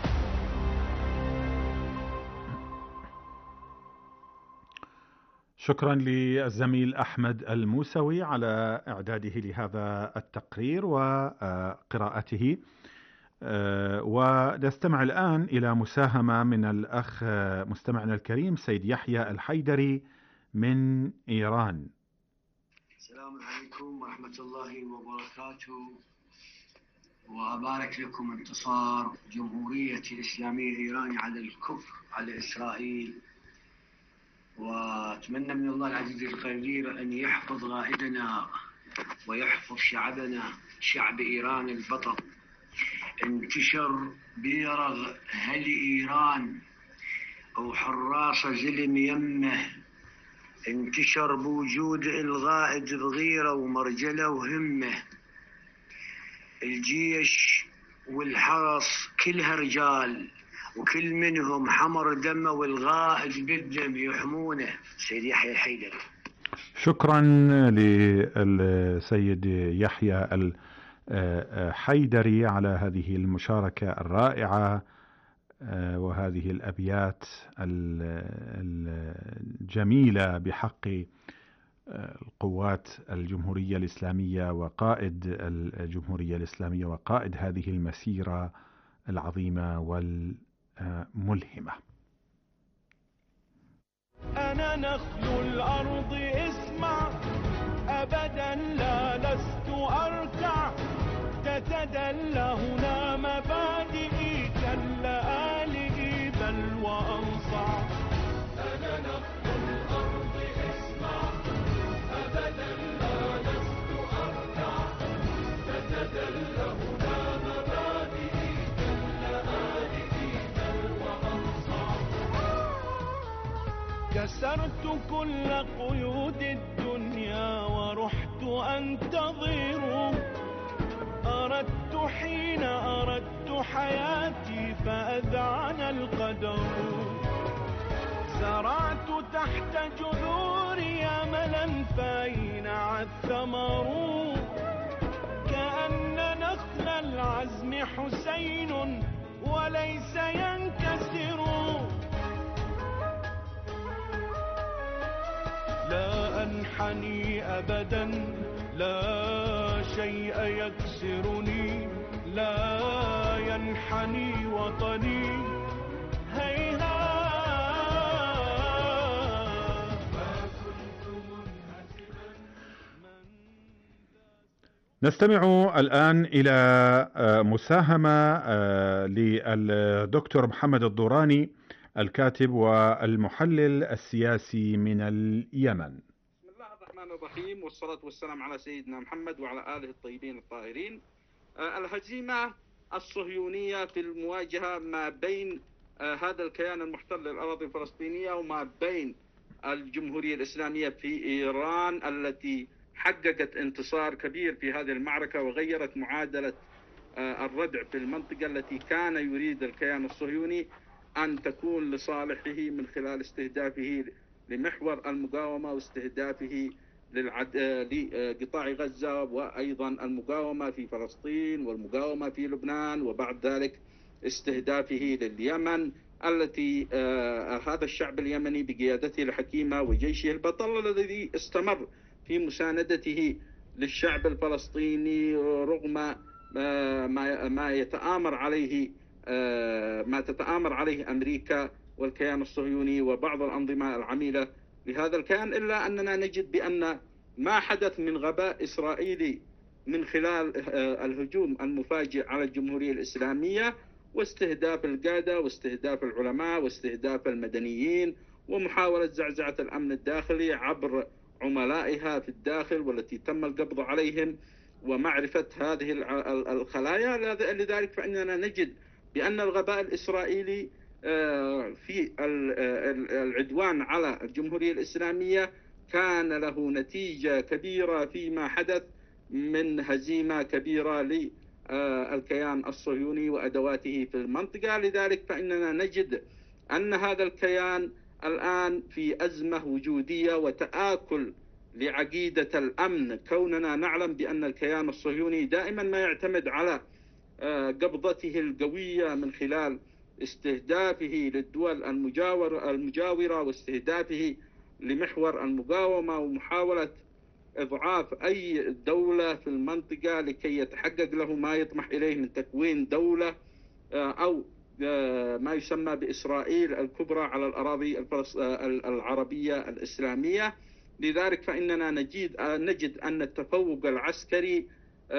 Speaker 2: شكرا للزميل أحمد الموسوي على إعداده لهذا التقرير وقراءته. ونستمع الآن إلى مساهمة من الأخ مستمعنا الكريم سيد يحيى الحيدري من إيران.
Speaker 6: السلام عليكم ورحمة الله وبركاته، وأبارك لكم انتصار جمهورية الإسلامية الإيرانية على الكفر على إسرائيل، وأتمنى من الله العزيز القدير أن يحفظ غائدنا ويحفظ شعبنا، شعب إيران البطل. انتشر بيرغ هل إيران أو حراس زلم يمه، انتشر بوجود الغائد بغيرة ومرجلة وهمة. الجيش والحرس كلها رجال وكل منهم حمر دمه والغائد بالدم يحمونه. سيد يحيى الحيدري.
Speaker 2: شكرا للسيد يحيى الحيدري على هذه المشاركة الرائعة وهذه الأبيات الجميلة بحق القوات الجمهورية الإسلامية وقائد الجمهورية الإسلامية وقائد هذه المسيرة العظيمة والملهمة.
Speaker 9: أنا نخل الأرض اسمع، أبدا لا لست أركع، تتدلى هنا مبادئي كاللآلئ بل وأنصع. أنا نخل الأرض اسمع، أبدا لا لست أركع، تتدلى هنا مبادئي كاللآلئ بل وأنصع. كسرت كل قيود الدنيا ورحت أنتظر، أردت حين أردت حياتي فأذعن القدر. زرعت تحت جذوري أملا فأينع الثمر، كأن نخل العزم حسين وليس ينكسر. لا أنحني أبدا، لا شيء يكسرني، لا ينحني وطني هيهات.
Speaker 2: نستمع الآن إلى مساهمة للدكتور محمد الضوراني الكاتب والمحلل السياسي من اليمن.
Speaker 10: بسم الله الرحمن الرحيم، والصلاة والسلام على سيدنا محمد وعلى آله الطيبين الطاهرين. الهزيمة الصهيونية في المواجهة ما بين هذا الكيان المحتل للأراضي الفلسطينية وما بين الجمهورية الإسلامية في إيران التي حققت انتصار كبير في هذه المعركة وغيرت معادلة الردع في المنطقة التي كان يريد الكيان الصهيوني أن تكون لصالحه من خلال استهدافه لمحور المقاومة واستهدافه للعد... لقطاع غزة وأيضا المقاومة في فلسطين والمقاومة في لبنان، وبعد ذلك استهدافه لليمن التي آه هذا الشعب اليمني بقيادته الحكيمة وجيشه البطل الذي استمر في مساندته للشعب الفلسطيني رغم آه ما ما يتآمر عليه آه ما تتآمر عليه أمريكا والكيان الصهيوني وبعض الأنظمة العميلة لهذا الكيان، إلا أننا نجد بأن ما حدث من غباء إسرائيلي من خلال الهجوم المفاجئ على الجمهورية الإسلامية واستهداف القادة واستهداف العلماء واستهداف المدنيين ومحاولة زعزعة الأمن الداخلي عبر عملائها في الداخل والتي تم القبض عليهم ومعرفة هذه الخلايا. لذلك فإننا نجد بأن الغباء الإسرائيلي في العدوان على الجمهورية الإسلامية كان له نتيجة كبيرة فيما حدث من هزيمة كبيرة للكيان الصهيوني وأدواته في المنطقة. لذلك فإننا نجد أن هذا الكيان الآن في أزمة وجودية وتآكل لعقيدة الأمن، كوننا نعلم بأن الكيان الصهيوني دائما ما يعتمد على قبضته القوية من خلال استهدافه للدول المجاورة المجاورة واستهدافه لمحور المقاومة ومحاولة إضعاف أي دولة في المنطقة لكي يتحقق له ما يطمح إليه من تكوين دولة أو ما يسمى بإسرائيل الكبرى على الأراضي العربية الإسلامية. لذلك فإننا نجد نجد أن التفوق العسكري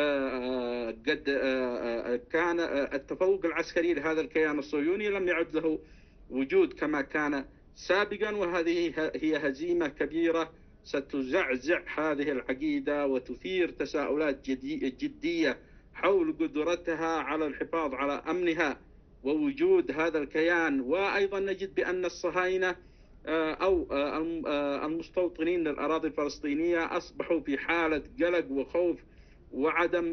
Speaker 10: قد كان التفوق العسكري لهذا الكيان الصهيوني لم يعد له وجود كما كان سابقا، وهذه هي هزيمة كبيرة ستزعزع هذه العقيدة وتثير تساؤلات جدية حول قدرتها على الحفاظ على أمنها ووجود هذا الكيان. وأيضا نجد بأن الصهاينة أو المستوطنين للأراضي الفلسطينية أصبحوا في حالة قلق وخوف وعدم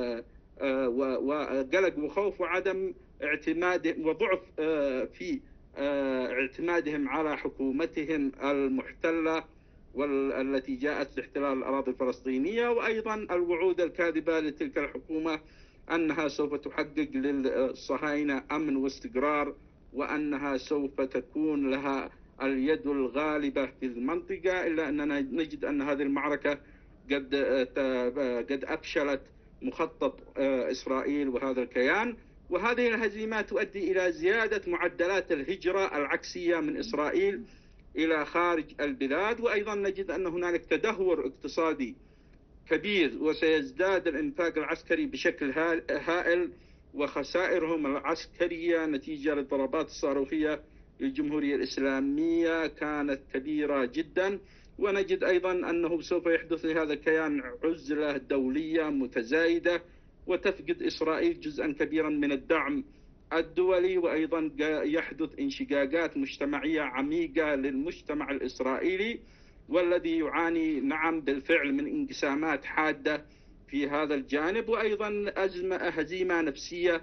Speaker 10: وقلق وخوف وعدم اعتماد وضعف في اعتمادهم على حكومتهم المحتلة والتي جاءت لاحتلال الأراضي الفلسطينية، وأيضا الوعود الكاذبة لتلك الحكومة أنها سوف تحقق للصهاينة أمن واستقرار وأنها سوف تكون لها اليد الغالبة في المنطقة، إلا أننا نجد أن هذه المعركة قد قد أفشلت مخطط إسرائيل وهذا الكيان، وهذه الهزيمات تؤدي إلى زيادة معدلات الهجرة العكسية من إسرائيل إلى خارج البلاد. وأيضا نجد أن هنالك تدهور اقتصادي كبير، وسيزداد الإنفاق العسكري بشكل هائل، وخسائرهم العسكرية نتيجة للضربات الصاروخية للجمهورية الإسلامية كانت كبيرة جدا. ونجد أيضا أنه سوف يحدث لهذا الكيان عزلة دولية متزايدة، وتفقد إسرائيل جزءا كبيرا من الدعم الدولي، وأيضا يحدث انشقاقات مجتمعية عميقة للمجتمع الإسرائيلي، والذي يعاني نعم بالفعل من انقسامات حادة في هذا الجانب، وأيضا أزمة هزيمة نفسية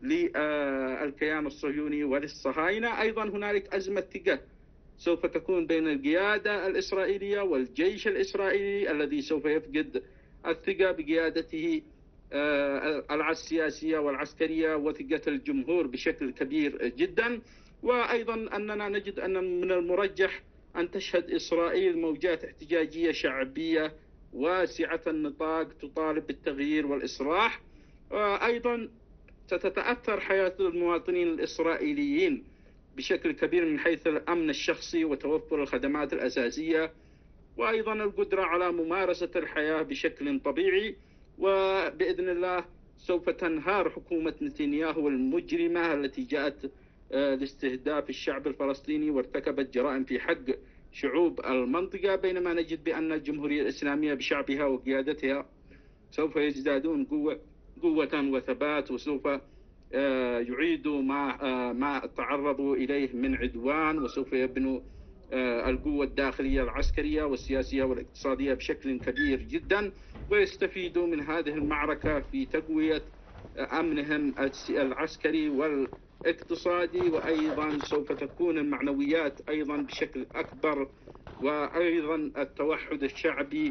Speaker 10: للكيان الصهيوني وللصهاينة. أيضا هنالك أزمة ثقة سوف تكون بين القيادة الإسرائيلية والجيش الإسرائيلي، الذي سوف يفقد الثقة بقيادته السياسية والعسكرية وثقة الجمهور بشكل كبير جدا. وأيضا أننا نجد أن من المرجح أن تشهد إسرائيل موجات احتجاجية شعبية واسعة النطاق تطالب بالتغيير والإصلاح. أيضا ستتأثر حياة المواطنين الإسرائيليين بشكل كبير من حيث الأمن الشخصي وتوفر الخدمات الأساسية، وأيضا القدرة على ممارسة الحياة بشكل طبيعي. وبإذن الله سوف تنهار حكومة نتنياهو المجرمة التي جاءت لاستهداف الشعب الفلسطيني وارتكبت جرائم في حق شعوب المنطقة، بينما نجد بأن الجمهورية الإسلامية بشعبها وقيادتها سوف يزدادون قوة قوة وثبات، وسوف يعيدوا ما ما تعرضوا إليه من عدوان، وسوف يبنوا القوة الداخلية العسكرية والسياسية والاقتصادية بشكل كبير جدا، ويستفيدوا من هذه المعركة في تقوية أمنهم العسكري والاقتصادي. وأيضا سوف تكون المعنويات أيضا بشكل أكبر، وأيضا التوحد الشعبي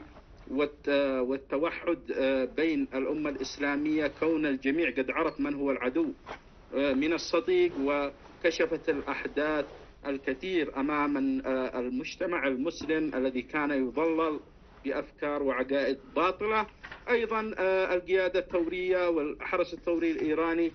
Speaker 10: والتوحد بين الأمة الإسلامية، كون الجميع قد عرف من هو العدو من الصديق، وكشفت الأحداث الكثير أمام المجتمع المسلم الذي كان يضلل بأفكار وعقائد باطلة. أيضا القيادة الثورية والحرس الثوري الإيراني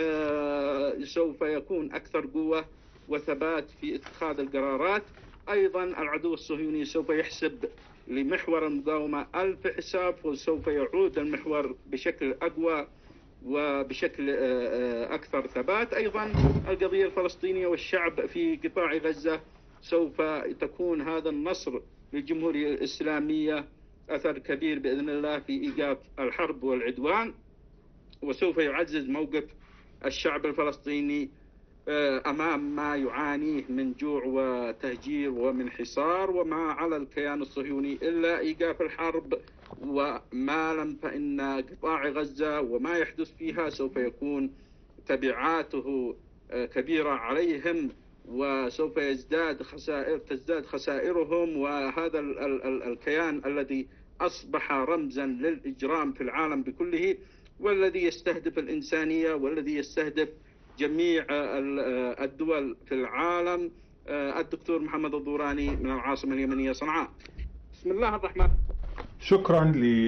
Speaker 10: سوف يكون أكثر قوة وثبات في اتخاذ القرارات. أيضا العدو الصهيوني سوف يحسب لمحور المقاومة ألف حساب، وسوف يعود المحور بشكل أقوى وبشكل أكثر ثبات. أيضا القضية الفلسطينية والشعب في قطاع غزة سوف تكون هذا النصر للجمهورية الإسلامية أثر كبير بإذن الله في إيقاف الحرب والعدوان، وسوف يعزز موقف الشعب الفلسطيني أمام ما يعانيه من جوع وتهجير ومن حصار. وما على الكيان الصهيوني إلا إيقاف الحرب، وما لم فإن قطاع غزة وما يحدث فيها سوف يكون تبعاته كبيرة عليهم، وسوف يزداد خسائر تزداد خسائرهم. وهذا ال ال ال الكيان الذي أصبح رمزا للإجرام في العالم بكله، والذي يستهدف الإنسانية، والذي يستهدف جميع الدول في العالم. الدكتور محمد الضوراني من العاصمة اليمنية صنعاء. بسم الله الرحمن.
Speaker 2: شكرا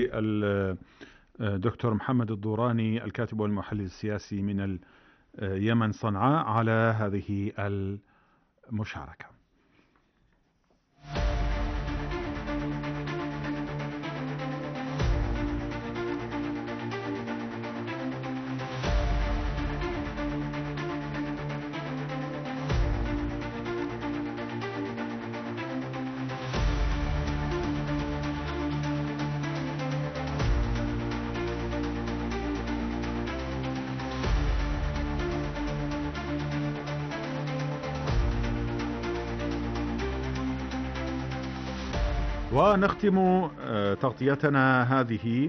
Speaker 2: للدكتور محمد الضوراني الكاتب والمحلل السياسي من اليمن صنعاء على هذه المشاركة. ونختم تغطيتنا هذه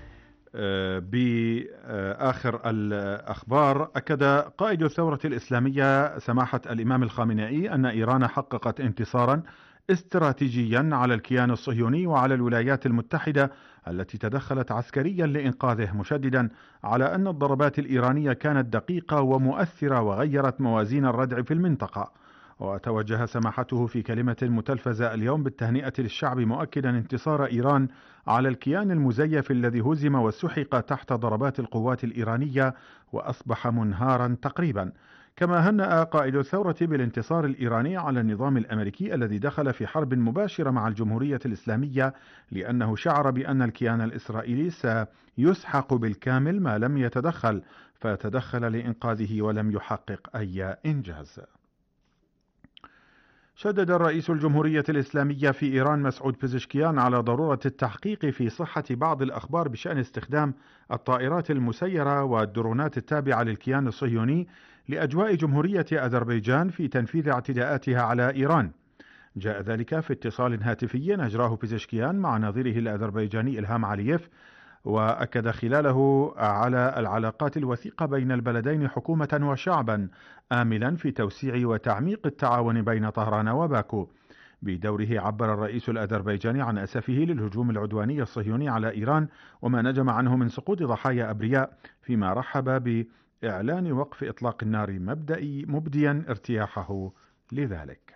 Speaker 2: بآخر الأخبار. أكد قائد الثورة الإسلامية سماحة الإمام الخامنئي أن إيران حققت انتصارا استراتيجيا على الكيان الصهيوني وعلى الولايات المتحدة التي تدخلت عسكريا لإنقاذه، مشددا على أن الضربات الإيرانية كانت دقيقة ومؤثرة وغيرت موازين الردع في المنطقة. وتوجه سماحته في كلمة متلفزة اليوم بالتهنئة للشعب مؤكدا انتصار إيران على الكيان المزيف الذي هزم وسحق تحت ضربات القوات الإيرانية وأصبح منهارا تقريبا. كما هنأ قائد الثورة بالانتصار الإيراني على النظام الأمريكي الذي دخل في حرب مباشرة مع الجمهورية الإسلامية لأنه شعر بأن الكيان الإسرائيلي سيسحق بالكامل ما لم يتدخل، فتدخل لإنقاذه ولم يحقق أي إنجاز. شدد الرئيس الجمهورية الإسلامية في إيران مسعود بيزشكيان على ضرورة التحقيق في صحة بعض الأخبار بشأن استخدام الطائرات المسيرة والدرونات التابعة للكيان الصهيوني لأجواء جمهورية أذربيجان في تنفيذ اعتداءاتها على إيران. جاء ذلك في اتصال هاتفي أجراه بيزشكيان مع نظيره الأذربيجاني إلهام علييف، وأكد خلاله على العلاقات الوثيقة بين البلدين حكومة وشعبا، آملا في توسيع وتعميق التعاون بين طهران وباكو. بدوره عبر الرئيس الأذربيجاني عن أسفه للهجوم العدواني الصهيوني على إيران وما نجم عنه من سقوط ضحايا أبرياء، فيما رحب بإعلان وقف إطلاق النار مبدئي مبديا ارتياحه لذلك.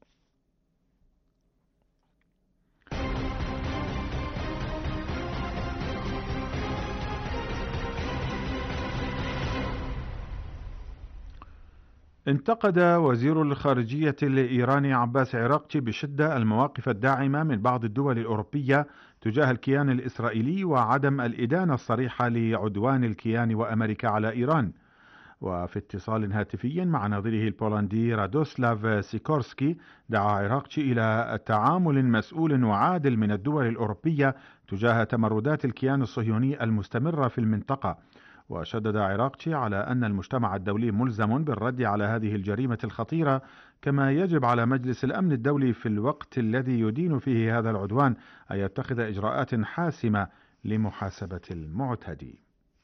Speaker 2: انتقد وزير الخارجية الإيراني عباس عراقچي بشدة المواقف الداعمة من بعض الدول الأوروبية تجاه الكيان الإسرائيلي وعدم الإدانة الصريحة لعدوان الكيان وأمريكا على إيران. وفي اتصال هاتفي مع نظيره البولندي رادوسلاف سيكورسكي دعا عراقچي إلى تعامل مسؤول وعادل من الدول الأوروبية تجاه تمردات الكيان الصهيوني المستمرة في المنطقة. وشدد عراقچي على أن المجتمع الدولي ملزم بالرد على هذه الجريمة الخطيرة، كما يجب على مجلس الأمن الدولي في الوقت الذي يدين فيه هذا العدوان أن يتخذ إجراءات حاسمة لمحاسبة المعتدي.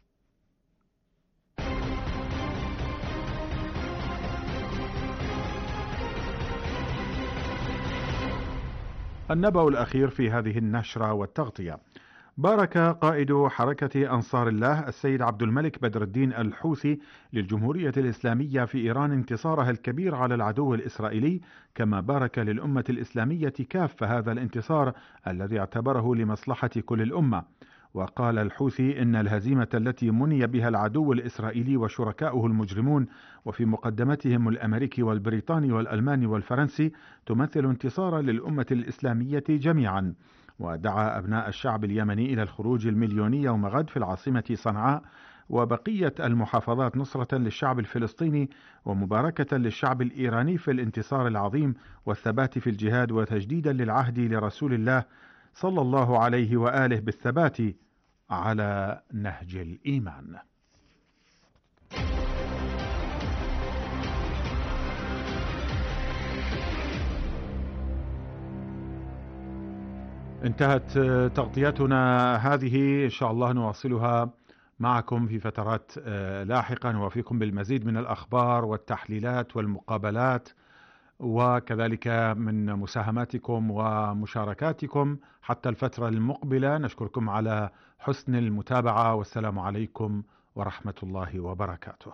Speaker 2: النبأ الأخير في هذه النشرة والتغطية: بارك قائد حركة أنصار الله السيد عبد الملك بدر الدين الحوثي للجمهورية الإسلامية في إيران انتصارها الكبير على العدو الإسرائيلي، كما بارك للأمة الإسلامية كافة هذا الانتصار الذي اعتبره لمصلحة كل الأمة. وقال الحوثي إن الهزيمة التي مني بها العدو الإسرائيلي وشركاؤه المجرمون وفي مقدمتهم الأمريكي والبريطاني والألماني والفرنسي تمثل انتصارا للأمة الإسلامية جميعا. ودعا أبناء الشعب اليمني إلى الخروج المليوني يوم غد في العاصمة صنعاء وبقية المحافظات نصرة للشعب الفلسطيني ومباركة للشعب الإيراني في الانتصار العظيم والثبات في الجهاد، وتجديدا للعهد لرسول الله صلى الله عليه وآله بالثبات على نهج الإيمان. انتهت تغطيتنا هذه، إن شاء الله نواصلها معكم في فترات لاحقا، نوافيكم بالمزيد من الأخبار والتحليلات والمقابلات، وكذلك من مساهماتكم ومشاركاتكم حتى الفترة المقبلة. نشكركم على حسن المتابعة، والسلام عليكم ورحمة الله وبركاته.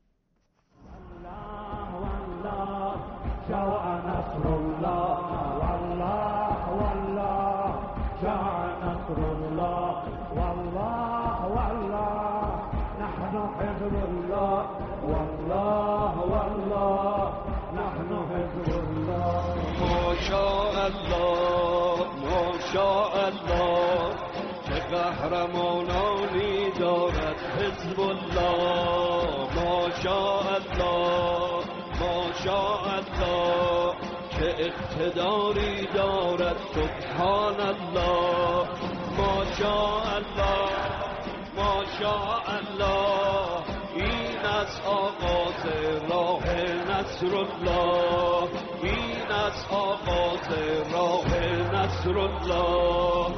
Speaker 2: والله والله جاء نصر الله، والله والله جاء نصر الله، والله والله نحن حزب الله، والله والله نحن حزب الله. ما شاء الله ما شاء الله چه قهرمانانی دارد حزب الله. ما شاء الله ما شاء الله چه اقتداری دارد سبحان الله. ما شاء الله ما شاء الله این از آغاز راه نصر الله، این از آغاز راه نصر الله.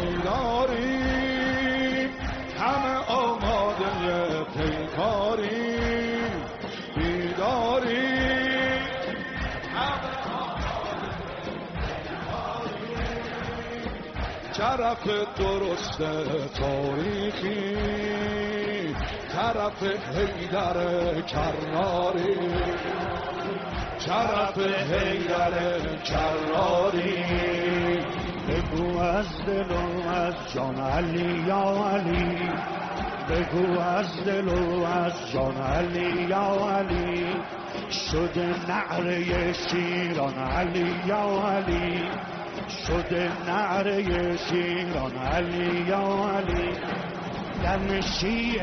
Speaker 2: بیداریم همه آماده پیکاریم، بیداریم همه آماده پیکاریم، طرف درست تاریخی طرف حیدر کرناری.
Speaker 9: شرف حیدر کراری. بگو از دل و از جان علی یا علی، بگو از دل و از جان علی یا علی، شده نعره شیران علی یا علی، شده نعره شیران علی یا علی. دم شیعه